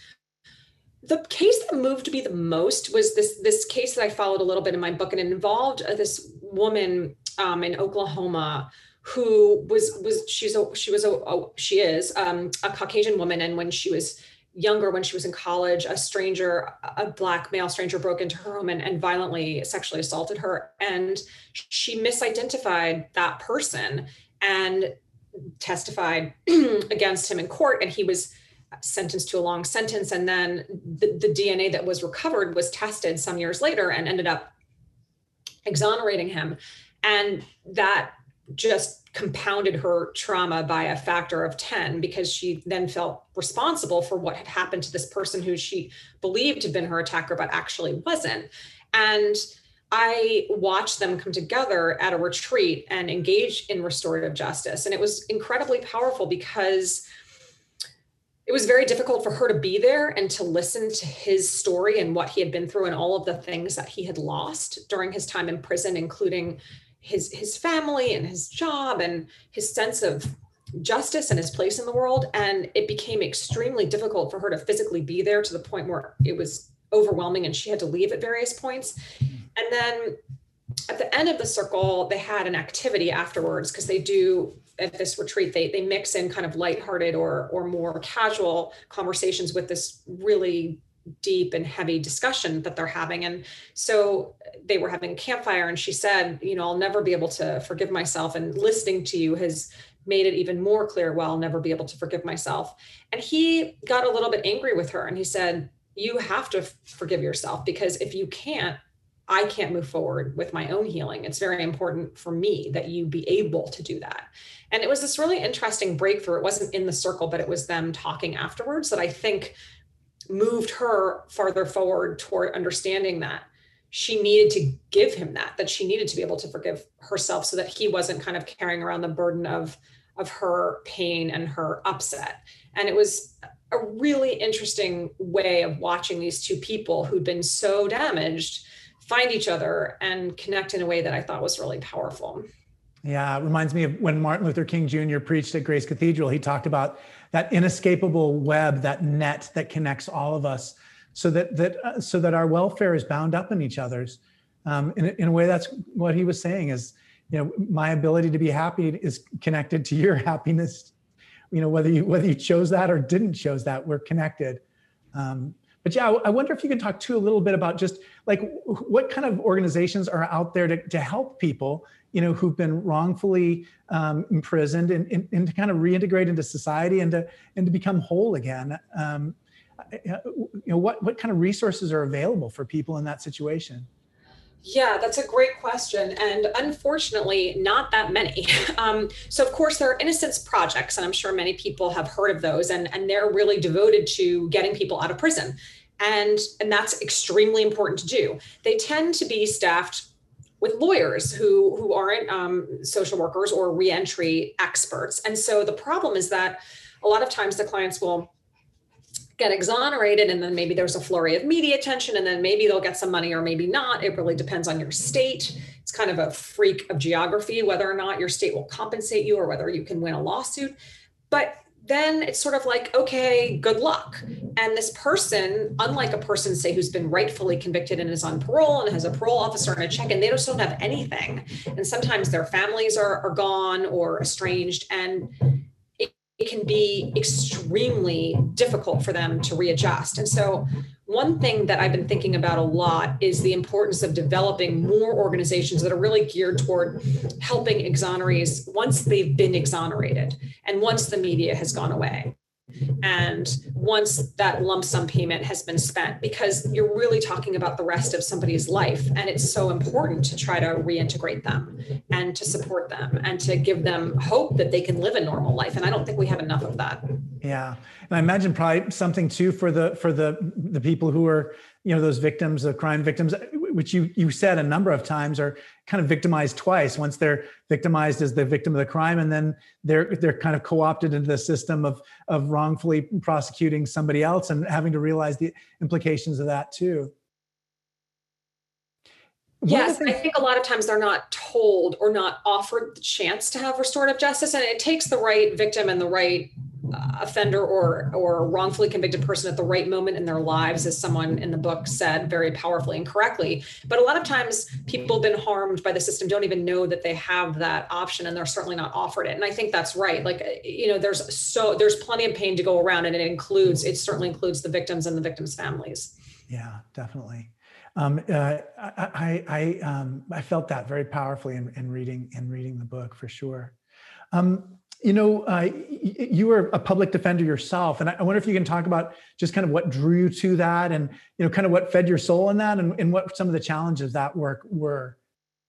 The case that moved me the most was this, this case that I followed a little bit in my book, and it involved uh, this woman um, in Oklahoma who was, was she's a, she was a, a she is um, a Caucasian woman. And when she was younger, when she was in college, a stranger, a Black male stranger broke into her home and, and violently sexually assaulted her. And she misidentified that person and testified against him in court. And he was sentenced to a long sentence. And then the, the D N A that was recovered was tested some years later and ended up exonerating him. And that just compounded her trauma by a factor of ten, because she then felt responsible for what had happened to this person who she believed had been her attacker, but actually wasn't. And I watched them come together at a retreat and engage in restorative justice. And it was incredibly powerful because it was very difficult for her to be there and to listen to his story and what he had been through and all of the things that he had lost during his time in prison, including his his family and his job and his sense of justice and his place in the world. And it became extremely difficult for her to physically be there, to the point where it was overwhelming and she had to leave at various points. And then at the end of the circle, they had an activity afterwards, because they do at this retreat, they they mix in kind of lighthearted or or more casual conversations with this really deep and heavy discussion that they're having. And so they were having a campfire, and she said, you know, I'll never be able to forgive myself. And listening to you has made it even more clear, well, I'll never be able to forgive myself. And he got a little bit angry with her, and he said, you have to forgive yourself, because if you can't, I can't move forward with my own healing. It's very important for me that you be able to do that. And it was this really interesting breakthrough. It wasn't in the circle, but it was them talking afterwards that I think moved her farther forward toward understanding that she needed to give him that, that she needed to be able to forgive herself, so that he wasn't kind of carrying around the burden of, of her pain and her upset. And it was a really interesting way of watching these two people who'd been so damaged find each other and connect in a way that I thought was really powerful. Yeah, it reminds me of when Martin Luther King Junior preached at Grace Cathedral. He talked about that inescapable web, that net that connects all of us, so that that uh, so that our welfare is bound up in each other's. Um, in, in a way, that's what he was saying is, you know, my ability to be happy is connected to your happiness. You know, whether you whether you chose that or didn't chose that, we're connected. Um, But yeah, I wonder if you can talk too a little bit about just like what kind of organizations are out there to, to help people, you know, who've been wrongfully um, imprisoned and, and, and to kind of reintegrate into society and to and to become whole again. Um, you know, what what kind of resources are available for people in that situation? Yeah, that's a great question. And unfortunately, not that many. Um, so of course, there are innocence projects, and I'm sure many people have heard of those, and, and they're really devoted to getting people out of prison. And, and that's extremely important to do. They tend to be staffed with lawyers who, who aren't um, social workers or reentry experts. And so the problem is that a lot of times the clients will get exonerated, and then maybe there's a flurry of media attention, and then maybe they'll get some money or maybe not. It really depends on your state. It's kind of a freak of geography, whether or not your state will compensate you or whether you can win a lawsuit. But then it's sort of like, okay, good luck. And this person, unlike a person, say, who's been rightfully convicted and is on parole and has a parole officer and a check, and they just don't have anything. And sometimes their families are, are gone or estranged, and it can be extremely difficult for them to readjust. And so one thing that I've been thinking about a lot is the importance of developing more organizations that are really geared toward helping exonerees once they've been exonerated and once the media has gone away. And once that lump sum payment has been spent, because you're really talking about the rest of somebody's life. And it's so important to try to reintegrate them and to support them and to give them hope that they can live a normal life. And I don't think we have enough of that. Yeah. And I imagine probably something too for the, for the, the people who are, you know, those victims of crime victims, which you, you said a number of times are kind of victimized twice. Once they're victimized as the victim of the crime, and then they're, they're kind of co-opted into the system of, of wrongfully prosecuting somebody else and having to realize the implications of that too. Yes, I think a lot of times they're not told or not offered the chance to have restorative justice. And it takes the right victim and the right uh, offender or or wrongfully convicted person at the right moment in their lives, as someone in the book said very powerfully and correctly. But a lot of times people have been harmed by the system don't even know that they have that option, and they're certainly not offered it. And I think that's right. Like, you know, there's so there's plenty of pain to go around, and it includes, it certainly includes the victims and the victims' families. Yeah, definitely. Um, uh, I, I, um, I felt that very powerfully in, in reading in reading the book, for sure. Um, you know, uh, you were a public defender yourself, and I wonder if you can talk about just kind of what drew you to that, and you know, kind of what fed your soul in that, and, and what some of the challenges that work were.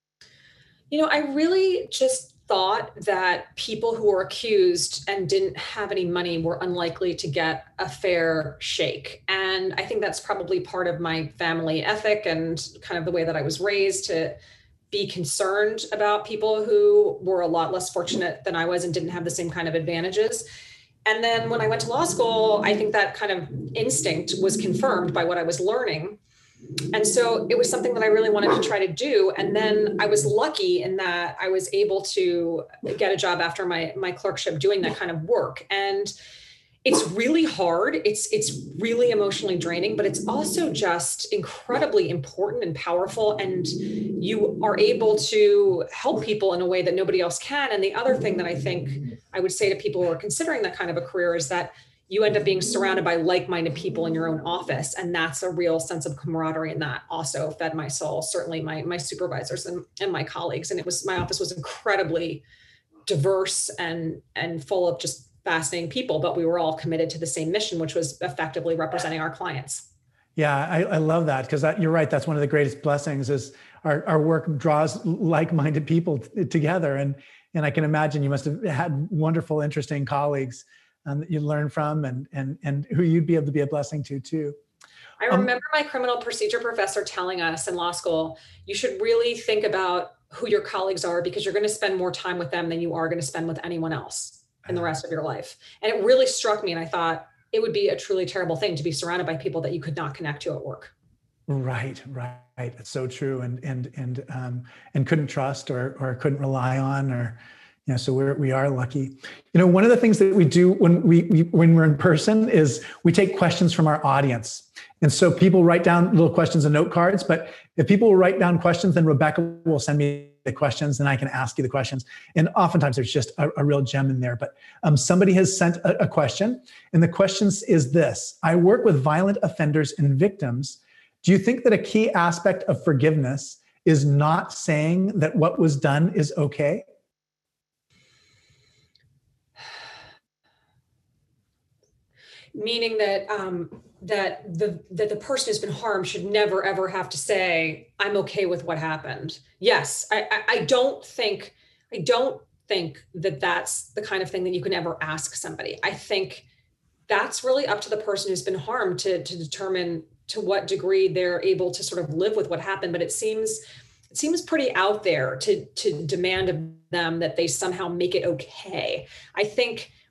You know, I really just thought that people who were accused and didn't have any money were unlikely to get a fair shake. And I think that's probably part of my family ethic and kind of the way that I was raised, to be concerned about people who were a lot less fortunate than I was and didn't have the same kind of advantages. And then when I went to law school, I think that kind of instinct was confirmed by what I was learning. And so it was something that I really wanted to try to do. And then I was lucky in that I was able to get a job after my, my clerkship doing that kind of work. And it's really hard. It's, it's really emotionally draining, but it's also just incredibly important and powerful. And you are able to help people in a way that nobody else can. And the other thing that I think I would say to people who are considering that kind of a career is that you end up being surrounded by like-minded people in your own office. And that's a real sense of camaraderie. And that also fed my soul, certainly my, my supervisors and, and my colleagues. And it was, my office was incredibly diverse and, and full of just fascinating people, but we were all committed to the same mission, which was effectively representing our clients. Yeah, I, I love that, because you're right. That's one of the greatest blessings is our, our work draws like-minded people t- together. And, and I can imagine you must have had wonderful, interesting colleagues Um, that you learn from, and and and who you'd be able to be a blessing to too. I remember um, my criminal procedure professor telling us in law school, you should really think about who your colleagues are, because you're going to spend more time with them than you are going to spend with anyone else in the rest of your life. And it really struck me. And I thought it would be a truly terrible thing to be surrounded by people that you could not connect to at work. Right, right. It's so true. And and and um, and couldn't trust or or couldn't rely on, or yeah, so we're, we are lucky. You know, one of the things that we do when we, we when we're in person is we take questions from our audience. And so people write down little questions and note cards, but if people will write down questions, then Rebecca will send me the questions and I can ask you the questions. And oftentimes there's just a, a real gem in there. But um, somebody has sent a, a question, and the question is this: I work with violent offenders and victims. Do you think that a key aspect of forgiveness is not saying that what was done is okay? Meaning that um, that the that the person who's been harmed should never ever have to say, "I'm okay with what happened." Yes, I, I, I don't think I don't think that that's the kind of thing that you can ever ask somebody. I think that's really up to the person who's been harmed to to determine to what degree they're able to sort of live with what happened. But it seems it seems pretty out there to to demand of them that they somehow make it okay. I think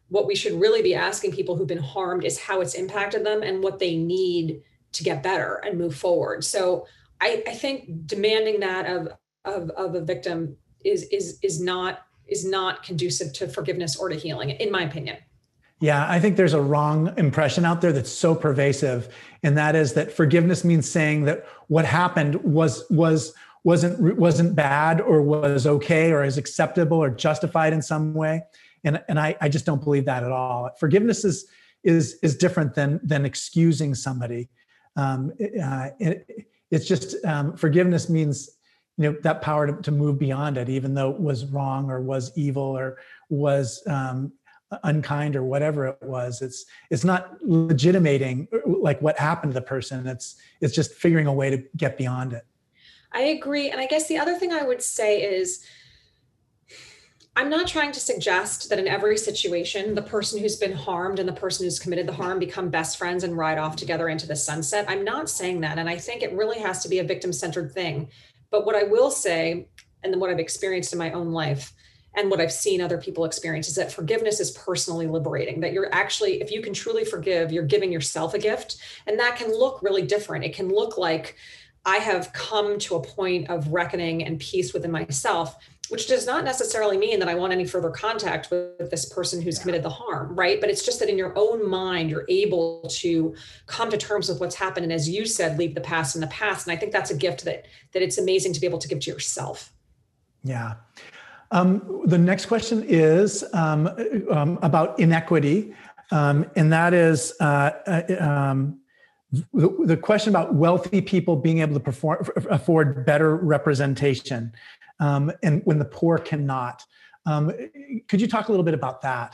what we should really be asking people who've been harmed is how it's impacted them and what they need to get better and move forward. So I, I think demanding that of, of, of a victim is, is, is not, is not conducive to forgiveness or to healing, in my opinion. Yeah, I think there's a wrong impression out there that's so pervasive, and that is that forgiveness means saying that what happened was was wasn't wasn't bad or was okay or is acceptable or justified in some way. And and I, I just don't believe that at all. Forgiveness is is is different than than excusing somebody. Um, uh, it, it's just um, forgiveness means, you know, that power to, to move beyond it, even though it was wrong or was evil or was um, unkind or whatever it was. It's it's not legitimating like what happened to the person. It's it's just figuring a way to get beyond it. I agree. And I guess the other thing I would say is, I'm not trying to suggest that in every situation, the person who's been harmed and the person who's committed the harm become best friends and ride off together into the sunset. I'm not saying that. And I think it really has to be a victim-centered thing. But what I will say, and then what I've experienced in my own life and what I've seen other people experience, is that forgiveness is personally liberating, that you're actually, if you can truly forgive, you're giving yourself a gift. And that can look really different. It can look like, I have come to a point of reckoning and peace within myself, which does not necessarily mean that I want any further contact with this person who's committed the harm, right? But it's just that in your own mind, you're able to come to terms with what's happened. And as you said, leave the past in the past. And I think that's a gift that, that it's amazing to be able to give to yourself. Yeah. Um, the next question is um, um, about inequity. Um, and that is, uh, uh, um, The, the question about wealthy people being able to perform, afford better representation, um, and when the poor cannot. Um, could you talk a little bit about that?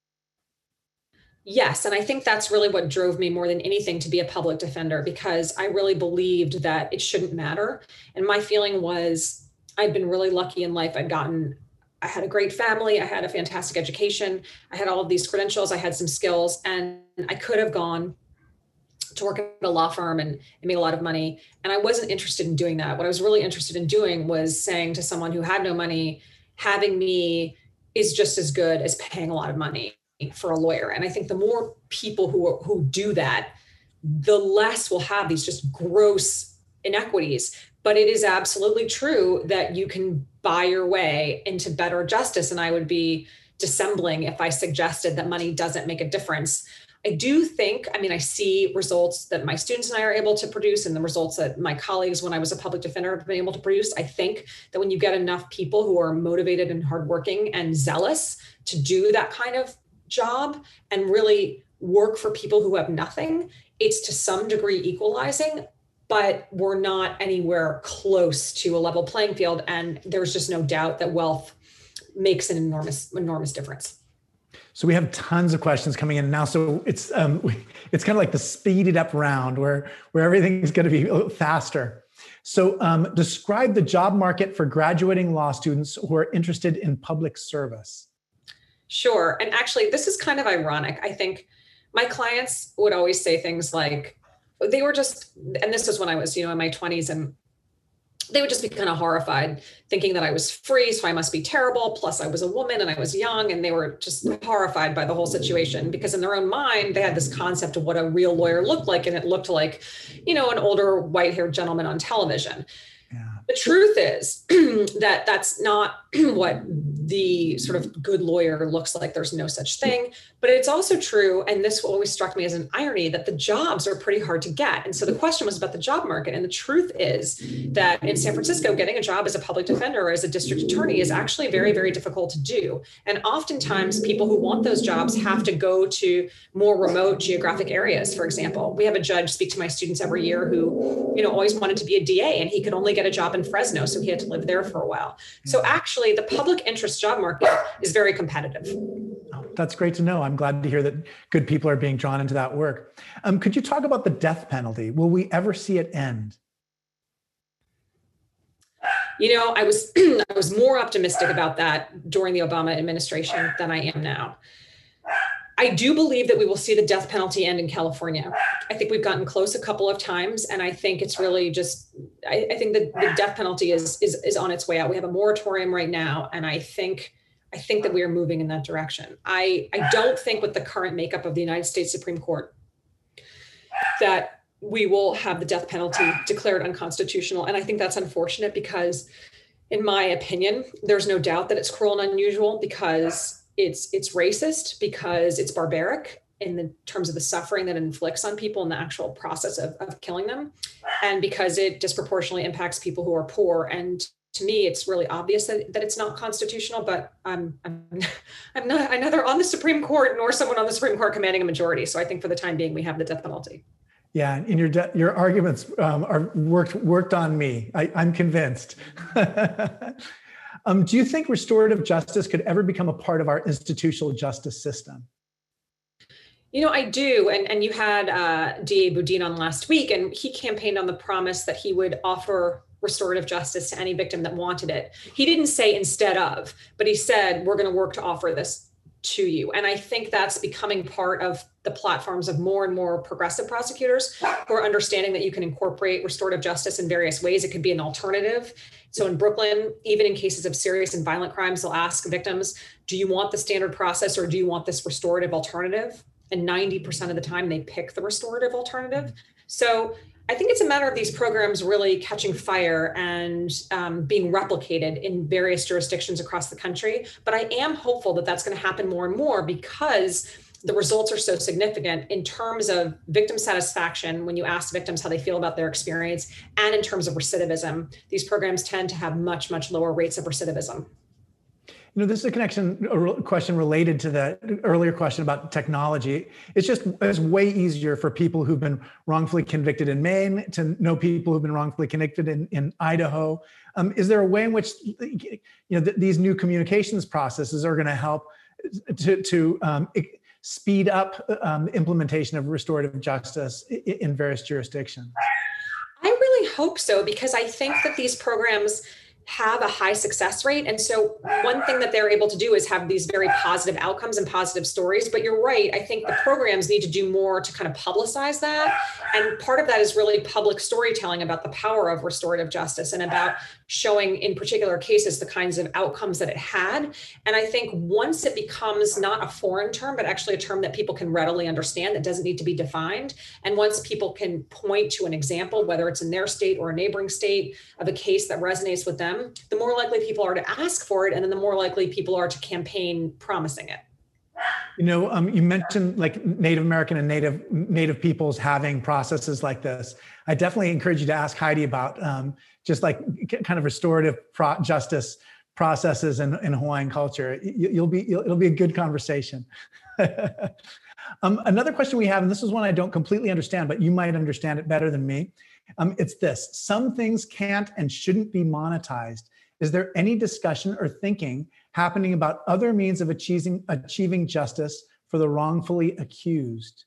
Yes. And I think that's really what drove me more than anything to be a public defender, because I really believed that it shouldn't matter. And my feeling was, I'd been really lucky in life. I'd gotten, I had a great family. I had a fantastic education. I had all of these credentials. I had some skills, and I could have gone to work at a law firm and, and make a lot of money. And I wasn't interested in doing that. What I was really interested in doing was saying to someone who had no money, having me is just as good as paying a lot of money for a lawyer. And I think the more people who are, who do that, the less we'll have these just gross inequities. But it is absolutely true that you can buy your way into better justice. And I would be dissembling if I suggested that money doesn't make a difference. I do think, I mean, I see results that my students and I are able to produce, and the results that my colleagues, when I was a public defender, have been able to produce. I think that when you get enough people who are motivated and hardworking and zealous to do that kind of job and really work for people who have nothing, it's to some degree equalizing, but we're not anywhere close to a level playing field. And there's just no doubt that wealth makes an enormous, enormous difference. So we have tons of questions coming in now. So it's um, it's kind of like the speeded up round where, where everything's going to be a little faster. So um, describe the job market for graduating law students who are interested in public service. Sure. And actually, this is kind of ironic. I think my clients would always say things like, they were just, and this was when I was, you know, in my twenties, and they would just be kind of horrified, thinking that I was free, so I must be terrible. Plus I was a woman and I was young, and they were just horrified by the whole situation, because in their own mind, they had this concept of what a real lawyer looked like. And it looked like, you know, an older white-haired gentleman on television. Yeah. The truth is that that's not what the sort of good lawyer looks like. There's no such thing. But it's also true, and this always struck me as an irony, that the jobs are pretty hard to get. And so the question was about the job market. And the truth is that in San Francisco, getting a job as a public defender or as a district attorney is actually very, very difficult to do. And oftentimes people who want those jobs have to go to more remote geographic areas. For example, we have a judge speak to my students every year who, you know, always wanted to be a D A, and he could only get a job in Fresno, so he had to live there for a while. So actually the public interest job market is very competitive. Oh, that's great to know. I'm glad to hear that good people are being drawn into that work. Um, could you talk about the death penalty? Will we ever see it end? You know, I was I was more optimistic about that during the Obama administration than I am now. I do believe that we will see the death penalty end in California. I think we've gotten close a couple of times, and I think it's really just, I, I think that the death penalty is, is, is on its way out. We have a moratorium right now, and I think I think that we are moving in that direction. I, I don't think with the current makeup of the United States Supreme Court that we will have the death penalty declared unconstitutional. And I think that's unfortunate because, in my opinion, there's no doubt that it's cruel and unusual because it's it's racist, because it's barbaric in the terms of the suffering that it inflicts on people in the actual process of, of killing them, and because it disproportionately impacts people who are poor. And to me, it's really obvious that, that it's not constitutional, but I'm, I'm, I'm not, I'm neither on the Supreme Court nor someone on the Supreme Court commanding a majority. So I think for the time being, we have the death penalty. Yeah, and your de- your arguments um, are worked worked on me. I, I'm convinced. um, do you think restorative justice could ever become a part of our institutional justice system? You know, I do. And, and you had uh, D A Boudin on last week, and he campaigned on the promise that he would offer restorative justice to any victim that wanted it. He didn't say instead of, but he said, we're going to work to offer this to you. And I think that's becoming part of the platforms of more and more progressive prosecutors who are understanding that you can incorporate restorative justice in various ways. It could be an alternative. So in Brooklyn, even in cases of serious and violent crimes, they'll ask victims, do you want the standard process or do you want this restorative alternative? And ninety percent of the time they pick the restorative alternative. So I think it's a matter of these programs really catching fire and um, being replicated in various jurisdictions across the country. But I am hopeful that that's going to happen more and more because the results are so significant in terms of victim satisfaction when you ask victims how they feel about their experience, and in terms of recidivism. These programs tend to have much, much lower rates of recidivism. You know, this is a connection, a question related to the earlier question about technology. It's just, it's way easier for people who've been wrongfully convicted in Maine to know people who've been wrongfully convicted in, in Idaho. Um, is there a way in which, you know, th- these new communications processes are going to help to, to um, speed up um, implementation of restorative justice in, in various jurisdictions? I really hope so, because I think that these programs have a high success rate. And so one thing that they're able to do is have these very positive outcomes and positive stories. But you're right. I think the programs need to do more to kind of publicize that. And part of that is really public storytelling about the power of restorative justice and about showing in particular cases the kinds of outcomes that it had. And I think once it becomes not a foreign term, but actually a term that people can readily understand, that doesn't need to be defined. And once people can point to an example, whether it's in their state or a neighboring state, of a case that resonates with them, the more likely people are to ask for it, and then the more likely people are to campaign promising it. You know, um, you mentioned like Native American and Native Native peoples having processes like this. I definitely encourage you to ask Heidi about um, just like kind of restorative pro- justice processes in, in Hawaiian culture. You, you'll be, you'll, it'll be a good conversation. um, another question we have, and this is one I don't completely understand, but you might understand it better than me. Um, it's this: some things can't and shouldn't be monetized. Is there any discussion or thinking happening about other means of achieving, achieving justice for the wrongfully accused?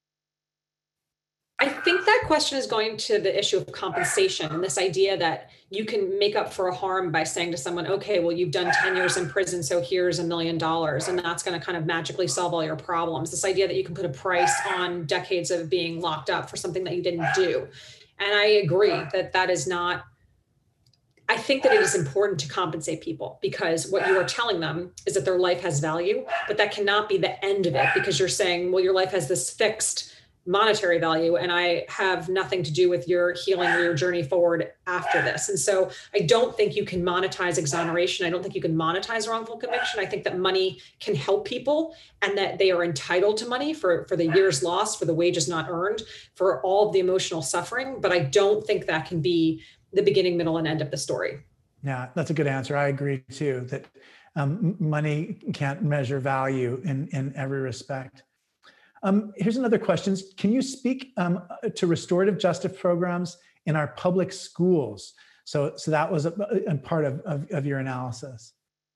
I think that question is going to the issue of compensation and this idea that you can make up for a harm by saying to someone, okay, well, you've done ten years in prison, so here's a million dollars, and that's going to kind of magically solve all your problems. This idea that you can put a price on decades of being locked up for something that you didn't do. And I agree that that is not, I think that it is important to compensate people, because what you are telling them is that their life has value, but that cannot be the end of it, because you're saying, well, your life has this fixed monetary value, and I have nothing to do with your healing or your journey forward after this. And so I don't think you can monetize exoneration. I don't think you can monetize wrongful conviction. I think that money can help people, and that they are entitled to money for, for the years lost, for the wages not earned, for all of the emotional suffering. But I don't think that can be the beginning, middle, and end of the story. Yeah, that's a good answer. I agree too, that um, money can't measure value in, in every respect. Um, here's another question. Can you speak um, to restorative justice programs in our public schools? So, so that was a, a part of, of, of your analysis.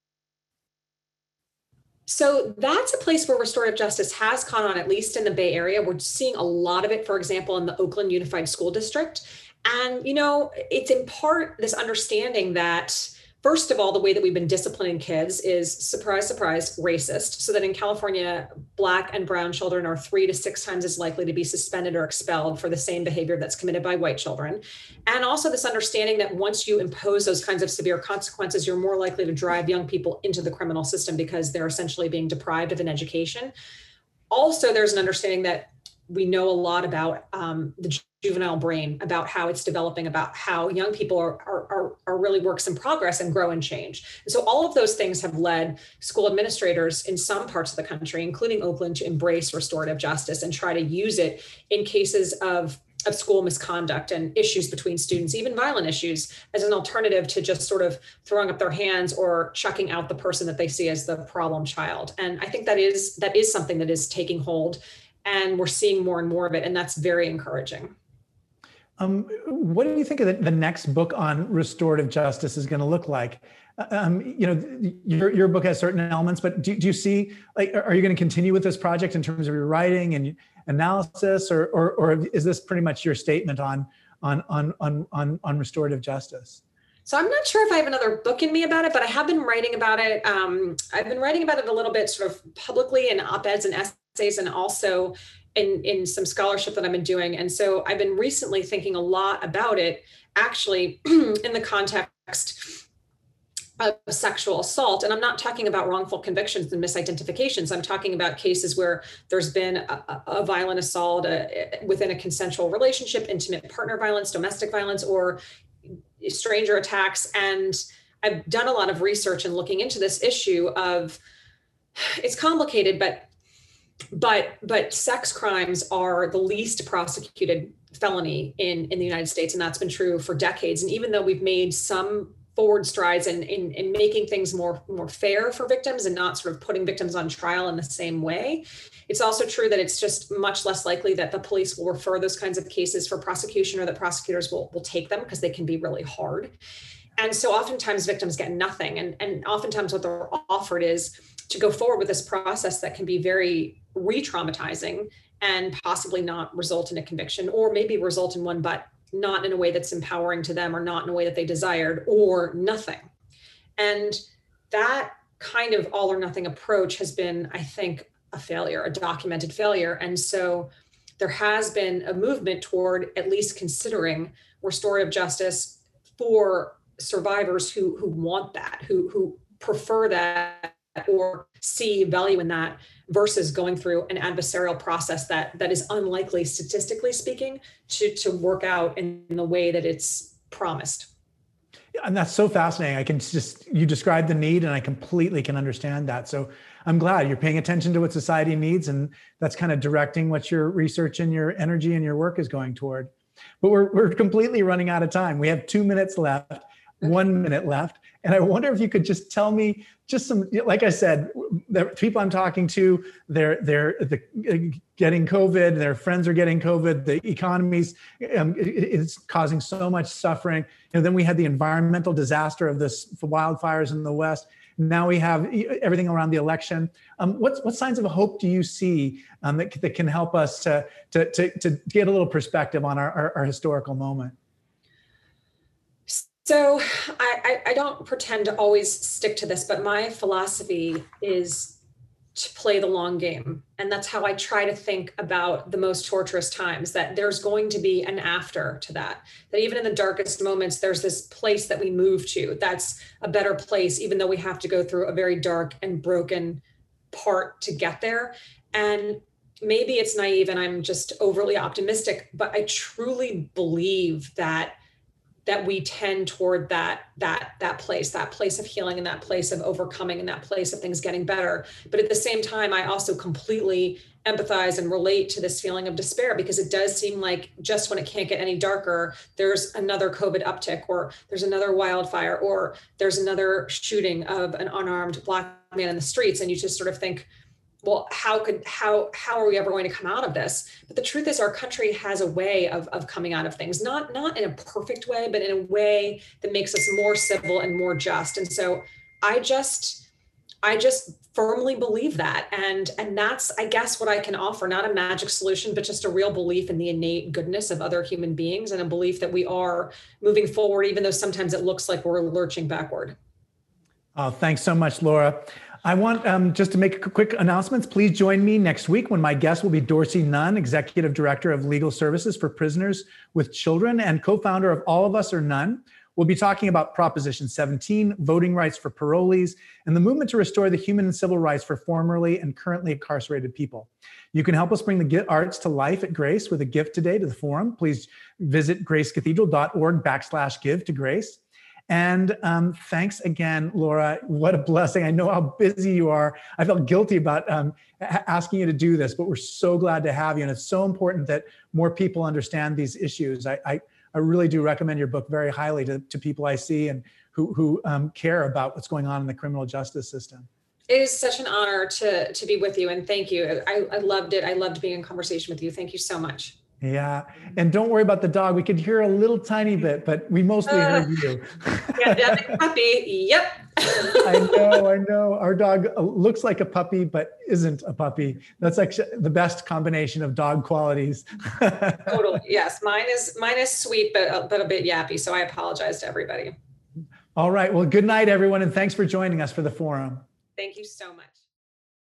So that's a place where restorative justice has caught on, at least in the Bay Area. We're seeing a lot of it, for example, in the Oakland Unified School District. And, you know, it's in part this understanding that First of all, the way that we've been disciplining kids is, surprise, surprise, racist. So that in California, Black and brown children are three to six times as likely to be suspended or expelled for the same behavior that's committed by white children. And also this understanding that once you impose those kinds of severe consequences, you're more likely to drive young people into the criminal system because they're essentially being deprived of an education. Also, there's an understanding that we know a lot about um, the juvenile brain, about how it's developing, about how young people are, are, are really works in progress and grow and change. And so all of those things have led school administrators in some parts of the country, including Oakland, to embrace restorative justice and try to use it in cases of, of school misconduct and issues between students, even violent issues, as an alternative to just sort of throwing up their hands or chucking out the person that they see as the problem child. And I think that is that is something that is taking hold. And we're seeing more and more of it. And that's very encouraging. Um, what do you think of the next book on restorative justice is going to look like? Um, you know, your, your book has certain elements, but do, do you see, like, are you going to continue with this project in terms of your writing and analysis, or, or, or is this pretty much your statement on, on, on, on, on, on restorative justice? So I'm not sure if I have another book in me about it, but I have been writing about it. Um, I've been writing about it a little bit sort of publicly in op-eds and essays, and also in, in some scholarship that I've been doing. And so I've been recently thinking a lot about it, actually, in the context of sexual assault. And I'm not talking about wrongful convictions and misidentifications. I'm talking about cases where there's been a, a violent assault a, within a consensual relationship, intimate partner violence, domestic violence, or stranger attacks. And I've done a lot of research and looking into this issue of, it's complicated, but but but sex crimes are the least prosecuted felony in, in the United States. And that's been true for decades. And even though we've made some forward strides in, in, in making things more, more fair for victims and not sort of putting victims on trial in the same way, it's also true that it's just much less likely that the police will refer those kinds of cases for prosecution, or that prosecutors will, will take them because they can be really hard. And so oftentimes victims get nothing. And, and oftentimes what they're offered is to go forward with this process that can be very re-traumatizing and possibly not result in a conviction, or maybe result in one, but not in a way that's empowering to them, or not in a way that they desired, or nothing. And that kind of all or nothing approach has been, I think, a failure, a documented failure. And so there has been a movement toward at least considering restorative justice for survivors who, who want that, who, who prefer that, or see value in that, versus going through an adversarial process that that is unlikely, statistically speaking, to, to work out in the way that it's promised. Yeah, and that's so fascinating. I can just, you described the need, and I completely can understand that. So I'm glad you're paying attention to what society needs, and that's kind of directing what your research and your energy and your work is going toward. But we're, we're completely running out of time. We have two minutes left, okay. one minute left. And I wonder if you could just tell me just some, like I said, the people I'm talking to, they're, they're the, getting COVID, their friends are getting COVID, the economy's um, is causing so much suffering. And then we had the environmental disaster of this the wildfires in the West. Now we have everything around the election. Um, what, what signs of hope do you see um, that, that can help us to, to, to, to get a little perspective on our, our, our historical moment? So I, I don't pretend to always stick to this, but my philosophy is to play the long game. And that's how I try to think about the most torturous times, that there's going to be an after to that, that even in the darkest moments, there's this place that we move to. That's a better place, even though we have to go through a very dark and broken part to get there. And maybe it's naive and I'm just overly optimistic, but I truly believe that that we tend toward that, that, that place, that place of healing, and that place of overcoming, and that place of things getting better. But at the same time, I also completely empathize and relate to this feeling of despair, because it does seem like just when it can't get any darker, there's another COVID uptick, or there's another wildfire, or there's another shooting of an unarmed Black man in the streets. And you just sort of think, well, how could, how, how are we ever going to come out of this? But the truth is, our country has a way of, of coming out of things, not, not in a perfect way, but in a way that makes us more civil and more just. And so I just, I just firmly believe that. And, and that's, I guess, what I can offer, not a magic solution, but just a real belief in the innate goodness of other human beings, and a belief that we are moving forward, even though sometimes it looks like we're lurching backward. Oh, thanks so much, Laura. I want um, just to make a quick announcements. Please join me next week when my guest will be Dorsey Nunn, Executive Director of Legal Services for Prisoners with Children and co-founder of All of Us or None. We'll be talking about Proposition seventeen, voting rights for parolees, and the movement to restore the human and civil rights for formerly and currently incarcerated people. You can help us bring the arts to life at Grace with a gift today to the forum. Please visit gracecathedral.org backslash give to Grace. And um, thanks again, Laura. What a blessing. I know how busy you are. I felt guilty about um, asking you to do this, but we're so glad to have you. And it's so important that more people understand these issues. I, I, I really do recommend your book very highly to, to people I see and who, who um, care about what's going on in the criminal justice system. It is such an honor to, to be with you. And thank you. I, I loved it. I loved being in conversation with you. Thank you so much. Yeah. And don't worry about the dog. We could hear a little tiny bit, but we mostly uh, heard you. Yeah, that's a puppy. Yep. I know, I know. Our dog looks like a puppy, but isn't a puppy. That's actually the best combination of dog qualities. Totally. Yes. Mine is, mine is sweet, but, but a bit yappy. So I apologize to everybody. All right. Well, good night, everyone. And thanks for joining us for the forum. Thank you so much.